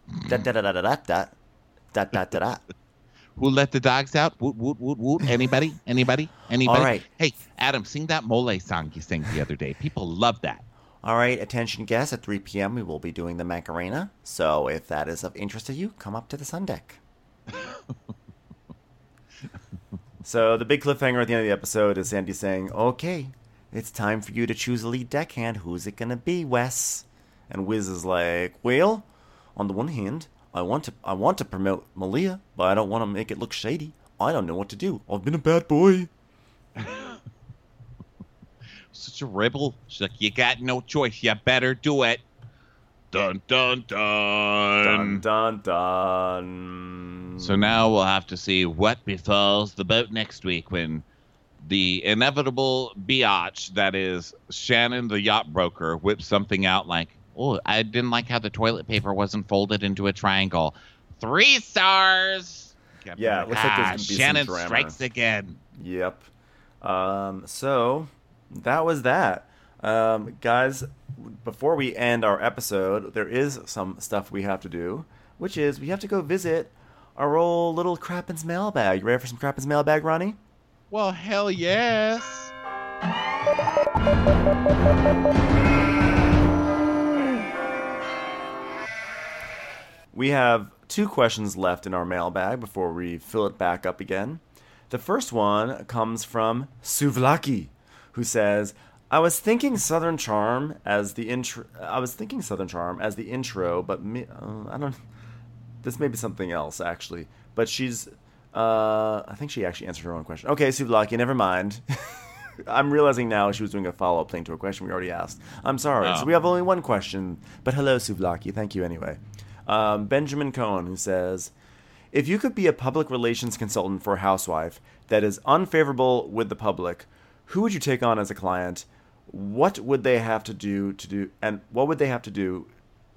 Da-da-da-da-da-da. Who let the dogs out? Woot, woot, woot, woot. Anybody? All right. Hey, Adam, sing that mole song you sang the other day. People love that. All right, attention guests, at 3 p.m. we will be doing the Macarena. So if that is of interest to you, come up to the sun deck. So the big cliffhanger at the end of the episode is Sandy saying, "Okay, it's time for you to choose a lead deckhand. Who's it going to be, Wes?" And Wiz is like, "Well, on the one hand, I want to promote Malia, but I don't want to make it look shady. I don't know what to do. I've been a bad boy." Such a rebel. She's like, "You got no choice. You better do it." Dun, dun, dun. Dun, dun, dun. So now we'll have to see what befalls the boat next week when the inevitable biatch, that is Shannon the yacht broker, whips something out like, "Oh, I didn't like how the toilet paper wasn't folded into a triangle. 3 stars." Yeah, it looks like there's going to be Shannon some drama. strikes again. Yep. So that was that. Guys, before we end our episode, there is some stuff we have to do, which is we have to go visit our old little Crappens mailbag. You ready for some Crappens mailbag, Ronnie? Well, hell yes. We have 2 questions left in our mailbag before we fill it back up again. The first one comes from Suvlaki, who says, I was thinking Southern Charm as the intro, but I don't. This may be something else actually. But she's, I think she actually answered her own question. Okay, Suvlaki, never mind. I'm realizing now she was doing a follow-up thing to a question we already asked. I'm sorry. Oh. So we have only one question. But hello, Suvlaki. Thank you anyway. Benjamin Cohen, who says, if you could be a public relations consultant for a housewife that is unfavorable with the public, who would you take on as a client? What would they have to do and what would they have to do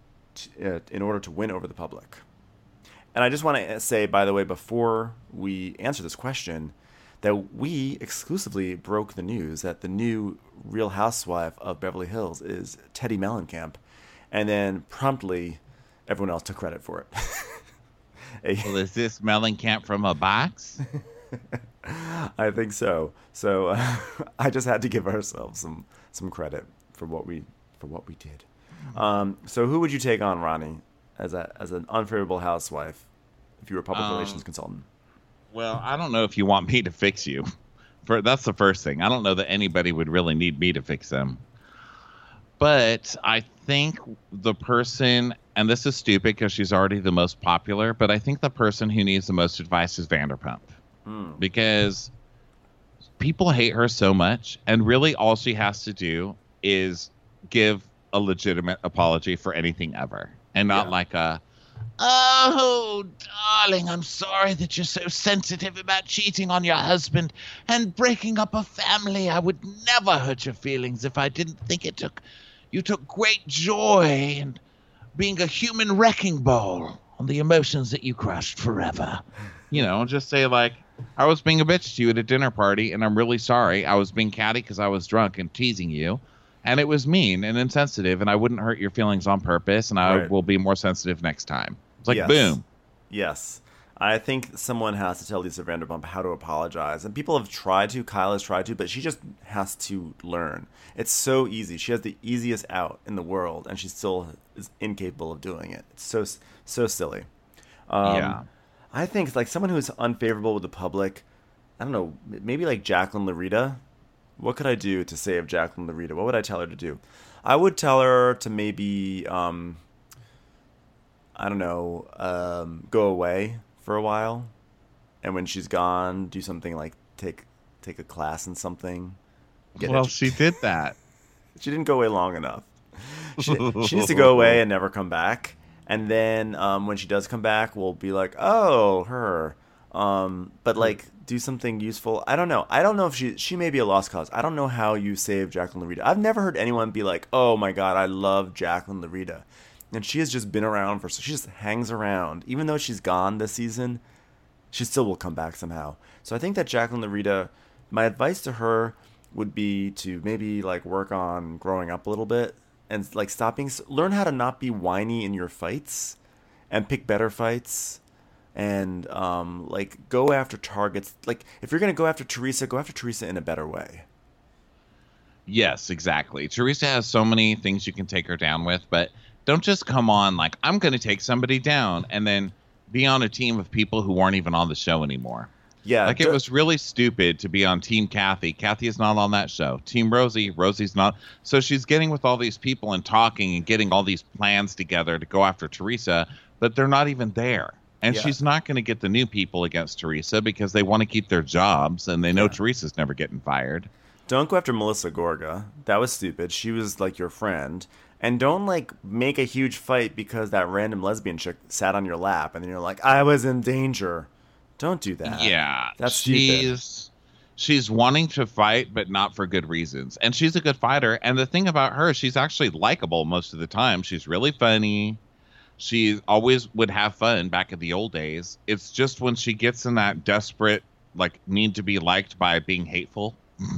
in order to win over the public? And I just want to say, by the way, before we answer this question, that we exclusively broke the news that the new Real Housewife of Beverly Hills is Teddy Mellencamp, and then promptly everyone else took credit for it. Well, is this Mellencamp from a box? I think so. So I just had to give ourselves some credit for what we did. So who would you take on, Ronnie, as an unfavorable housewife if you were a public relations consultant? Well, I don't know if you want me to fix you. That's the first thing. I don't know that anybody would really need me to fix them. But I think the person, and this is stupid because she's already the most popular, but I think the person who needs the most advice is Vanderpump. Because people hate her so much, and really all she has to do is give a legitimate apology for anything ever. And not like a, oh, darling, I'm sorry that you're so sensitive about cheating on your husband and breaking up a family. I would never hurt your feelings if I didn't think you took great joy in being a human wrecking ball on the emotions that you crushed forever. You know, just say like, I was being a bitch to you at a dinner party, and I'm really sorry. I was being catty because I was drunk and teasing you. And it was mean and insensitive, and I wouldn't hurt your feelings on purpose, and I will be more sensitive next time. It's like, boom. Yes. I think someone has to tell Lisa Vanderpump how to apologize. And people have tried to. Kyle has tried to, but she just has to learn. It's so easy. She has the easiest out in the world, and she still is incapable of doing it. It's so silly. Yeah. I think like someone who's unfavorable with the public, I don't know, maybe like Jacqueline Larita. What could I do to save Jacqueline Larita? What would I tell her to do? I would tell her to maybe, I don't know, go away for a while. And when she's gone, do something like take a class in something. She did that. She didn't go away long enough. She needs to go away and never come back. And then when she does come back, we'll be like, oh, her. But like do something useful. I don't know. I don't know if she may be a lost cause. I don't know how you save Jacqueline Larita. I've never heard anyone be like, oh my God, I love Jacqueline Larita. And she has just been around she just hangs around. Even though she's gone this season, she still will come back somehow. So I think that Jacqueline Larita, my advice to her would be to maybe like work on growing up a little bit and like learn how to not be whiny in your fights and pick better fights. And like go after targets. Like if you're gonna go after Teresa in a better way. Yes, exactly. Teresa has so many things you can take her down with, but don't just come on like I'm gonna take somebody down and then be on a team of people who aren't even on the show anymore. Yeah, like it was really stupid to be on Team Kathy. Kathy is not on that show. Team Rosie, Rosie's not. So she's getting with all these people and talking and getting all these plans together to go after Teresa, but they're not even there. And she's not going to get the new people against Teresa because they want to keep their jobs and they know Teresa's never getting fired. Don't go after Melissa Gorga. That was stupid. She was like your friend. And don't like make a huge fight because that random lesbian chick sat on your lap and then you're like, I was in danger. Don't do that. Yeah. That's stupid. She's wanting to fight, but not for good reasons. And she's a good fighter. And the thing about her, she's actually likable most of the time. She's really funny. She always would have fun back in the old days. It's just when she gets in that desperate, like, need to be liked by being hateful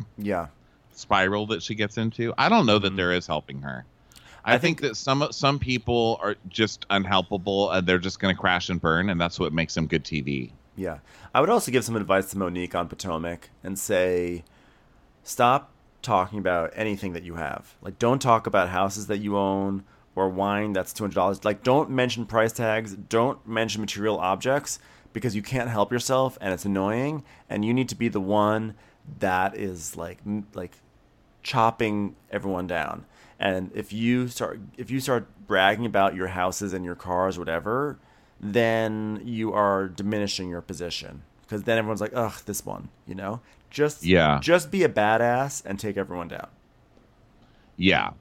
spiral that she gets into. I don't know that there is helping her. I think that some people are just unhelpable and they're just going to crash and burn, and that's what makes them good TV. Yeah. I would also give some advice to Monique on Potomac and say, stop talking about anything that you have. Like, don't talk about houses that you own or wine that's $200. Like, don't mention price tags. Don't mention material objects because you can't help yourself and it's annoying. And you need to be the one that is like chopping everyone down. And if you start bragging about your houses and your cars, whatever, then you are diminishing your position. Because then everyone's like, ugh, this one, you know? Just be a badass and take everyone down. Yeah.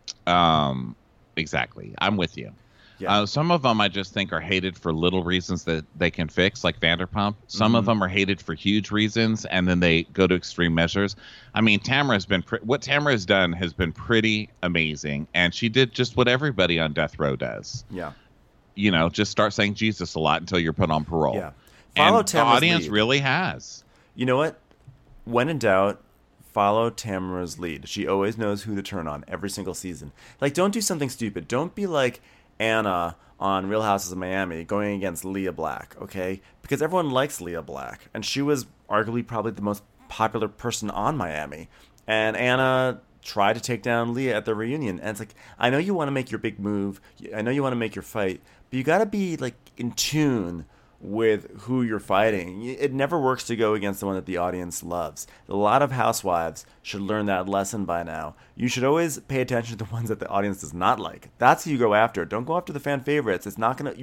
Exactly. I'm with you. Yeah. Some of them I just think are hated for little reasons that they can fix, like Vanderpump. Some of them are hated for huge reasons, and then they go to extreme measures. I mean, what Tamara has done has been pretty amazing, and she did just what everybody on death row does. Yeah. You know, just start saying Jesus a lot until you're put on parole. Yeah. Follow Tamara's the audience lead. Really has. You know what? When in doubt, follow Tamara's lead. She always knows who to turn on every single season. Like, don't do something stupid. Don't be like Anna on Real Houses of Miami going against Leah Black, okay? Because everyone likes Leah Black, and she was arguably probably the most popular person on Miami. And Anna tried to take down Leah at the reunion, and it's like, I know you want to make your big move, I know you want to make your fight, but you got to be like in tune with who you're fighting. It never works to go against the one that the audience loves. A lot of housewives should learn that lesson by now. You should always pay attention to the ones that the audience does not like. That's who you go after. Don't go after the fan favorites. This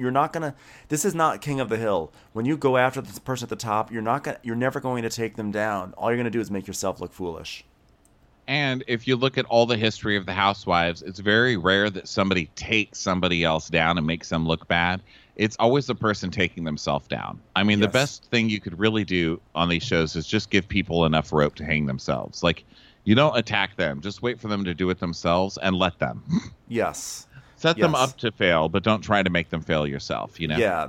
is not King of the Hill. When you go after this person at the top, you're never going to take them down. All you're going to do is make yourself look foolish. And if you look at all the history of the housewives, it's very rare that somebody takes somebody else down and makes them look bad. It's always the person taking themselves down. I mean, The best thing you could really do on these shows is just give people enough rope to hang themselves. Like, you don't attack them. Just wait for them to do it themselves and let them. Yes. Set them up to fail, but don't try to make them fail yourself, you know? Yeah,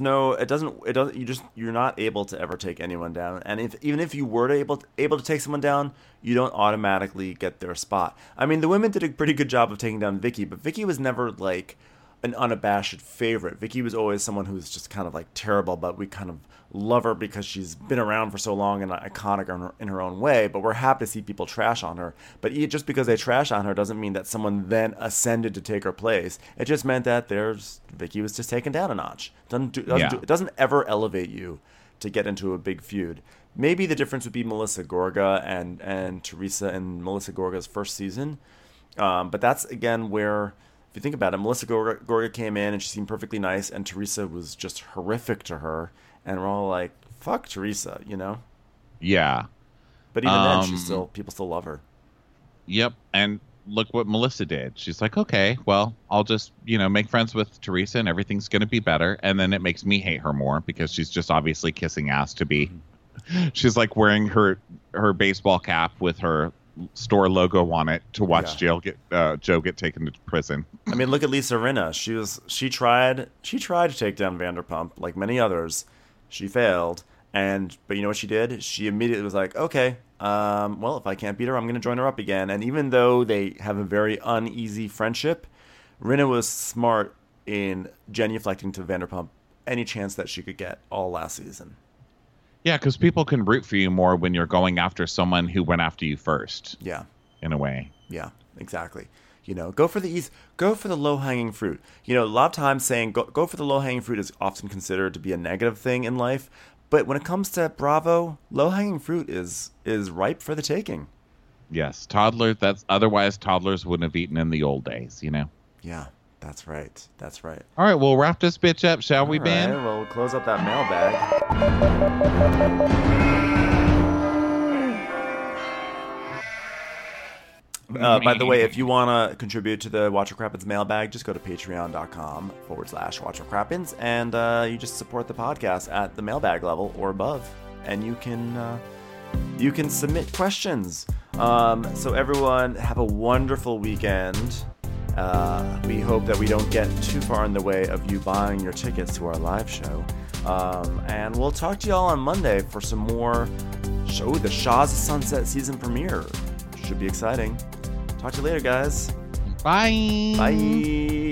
you're not able to ever take anyone down. And even if you were able to take someone down, you don't automatically get their spot. I mean, the women did a pretty good job of taking down Vicky, but Vicky was never like an unabashed favorite. Vicky was always someone who's just kind of like terrible, but we kind of love her because she's been around for so long and iconic in her own way, but we're happy to see people trash on her. But just because they trash on her doesn't mean that someone then ascended to take her place. It just meant that Vicky was just taken down a notch. It doesn't ever elevate you to get into a big feud. Maybe the difference would be Melissa Gorga and Teresa in Melissa Gorga's first season. But that's, again, where, if you think about it, Melissa Gorga came in and she seemed perfectly nice, and Teresa was just horrific to her. And we're all like, fuck Teresa, you know? Yeah. But even then, people still love her. Yep. And look what Melissa did. She's like, okay, well, I'll just, make friends with Teresa and everything's going to be better. And then it makes me hate her more because she's just obviously kissing ass to be. She's like wearing her baseball cap with her store logo on it to watch Joe get taken to prison. I mean, look at Lisa Rinna. She tried to take down Vanderpump like many others. She failed, but you know what she did? She immediately was like, okay, well, if I can't beat her, I'm going to join her up again. And even though they have a very uneasy friendship, Rinna was smart in genuflecting to Vanderpump any chance that she could get all last season. Yeah, because people can root for you more when you're going after someone who went after you first. Yeah. In a way. Yeah, exactly. Go for the low-hanging fruit. A lot of times saying go for the low-hanging fruit is often considered to be a negative thing in life. But when it comes to Bravo, low-hanging fruit is ripe for the taking. Yes, otherwise toddlers wouldn't have eaten in the old days, Yeah, that's right. That's right. All right, we'll wrap this bitch up, shall we, Ben? All right, well, we'll close up that mailbag. By the way, if you want to contribute to the Watcher Crappens mailbag, just go to patreon.com/WatcherCrappens, and you just support the podcast at the mailbag level or above, and you can submit questions. So everyone, have a wonderful weekend. We hope that we don't get too far in the way of you buying your tickets to our live show. And we'll talk to y'all on Monday for some more show. The Shah's Sunset season premiere should be exciting. Talk to you later, guys. Bye. Bye.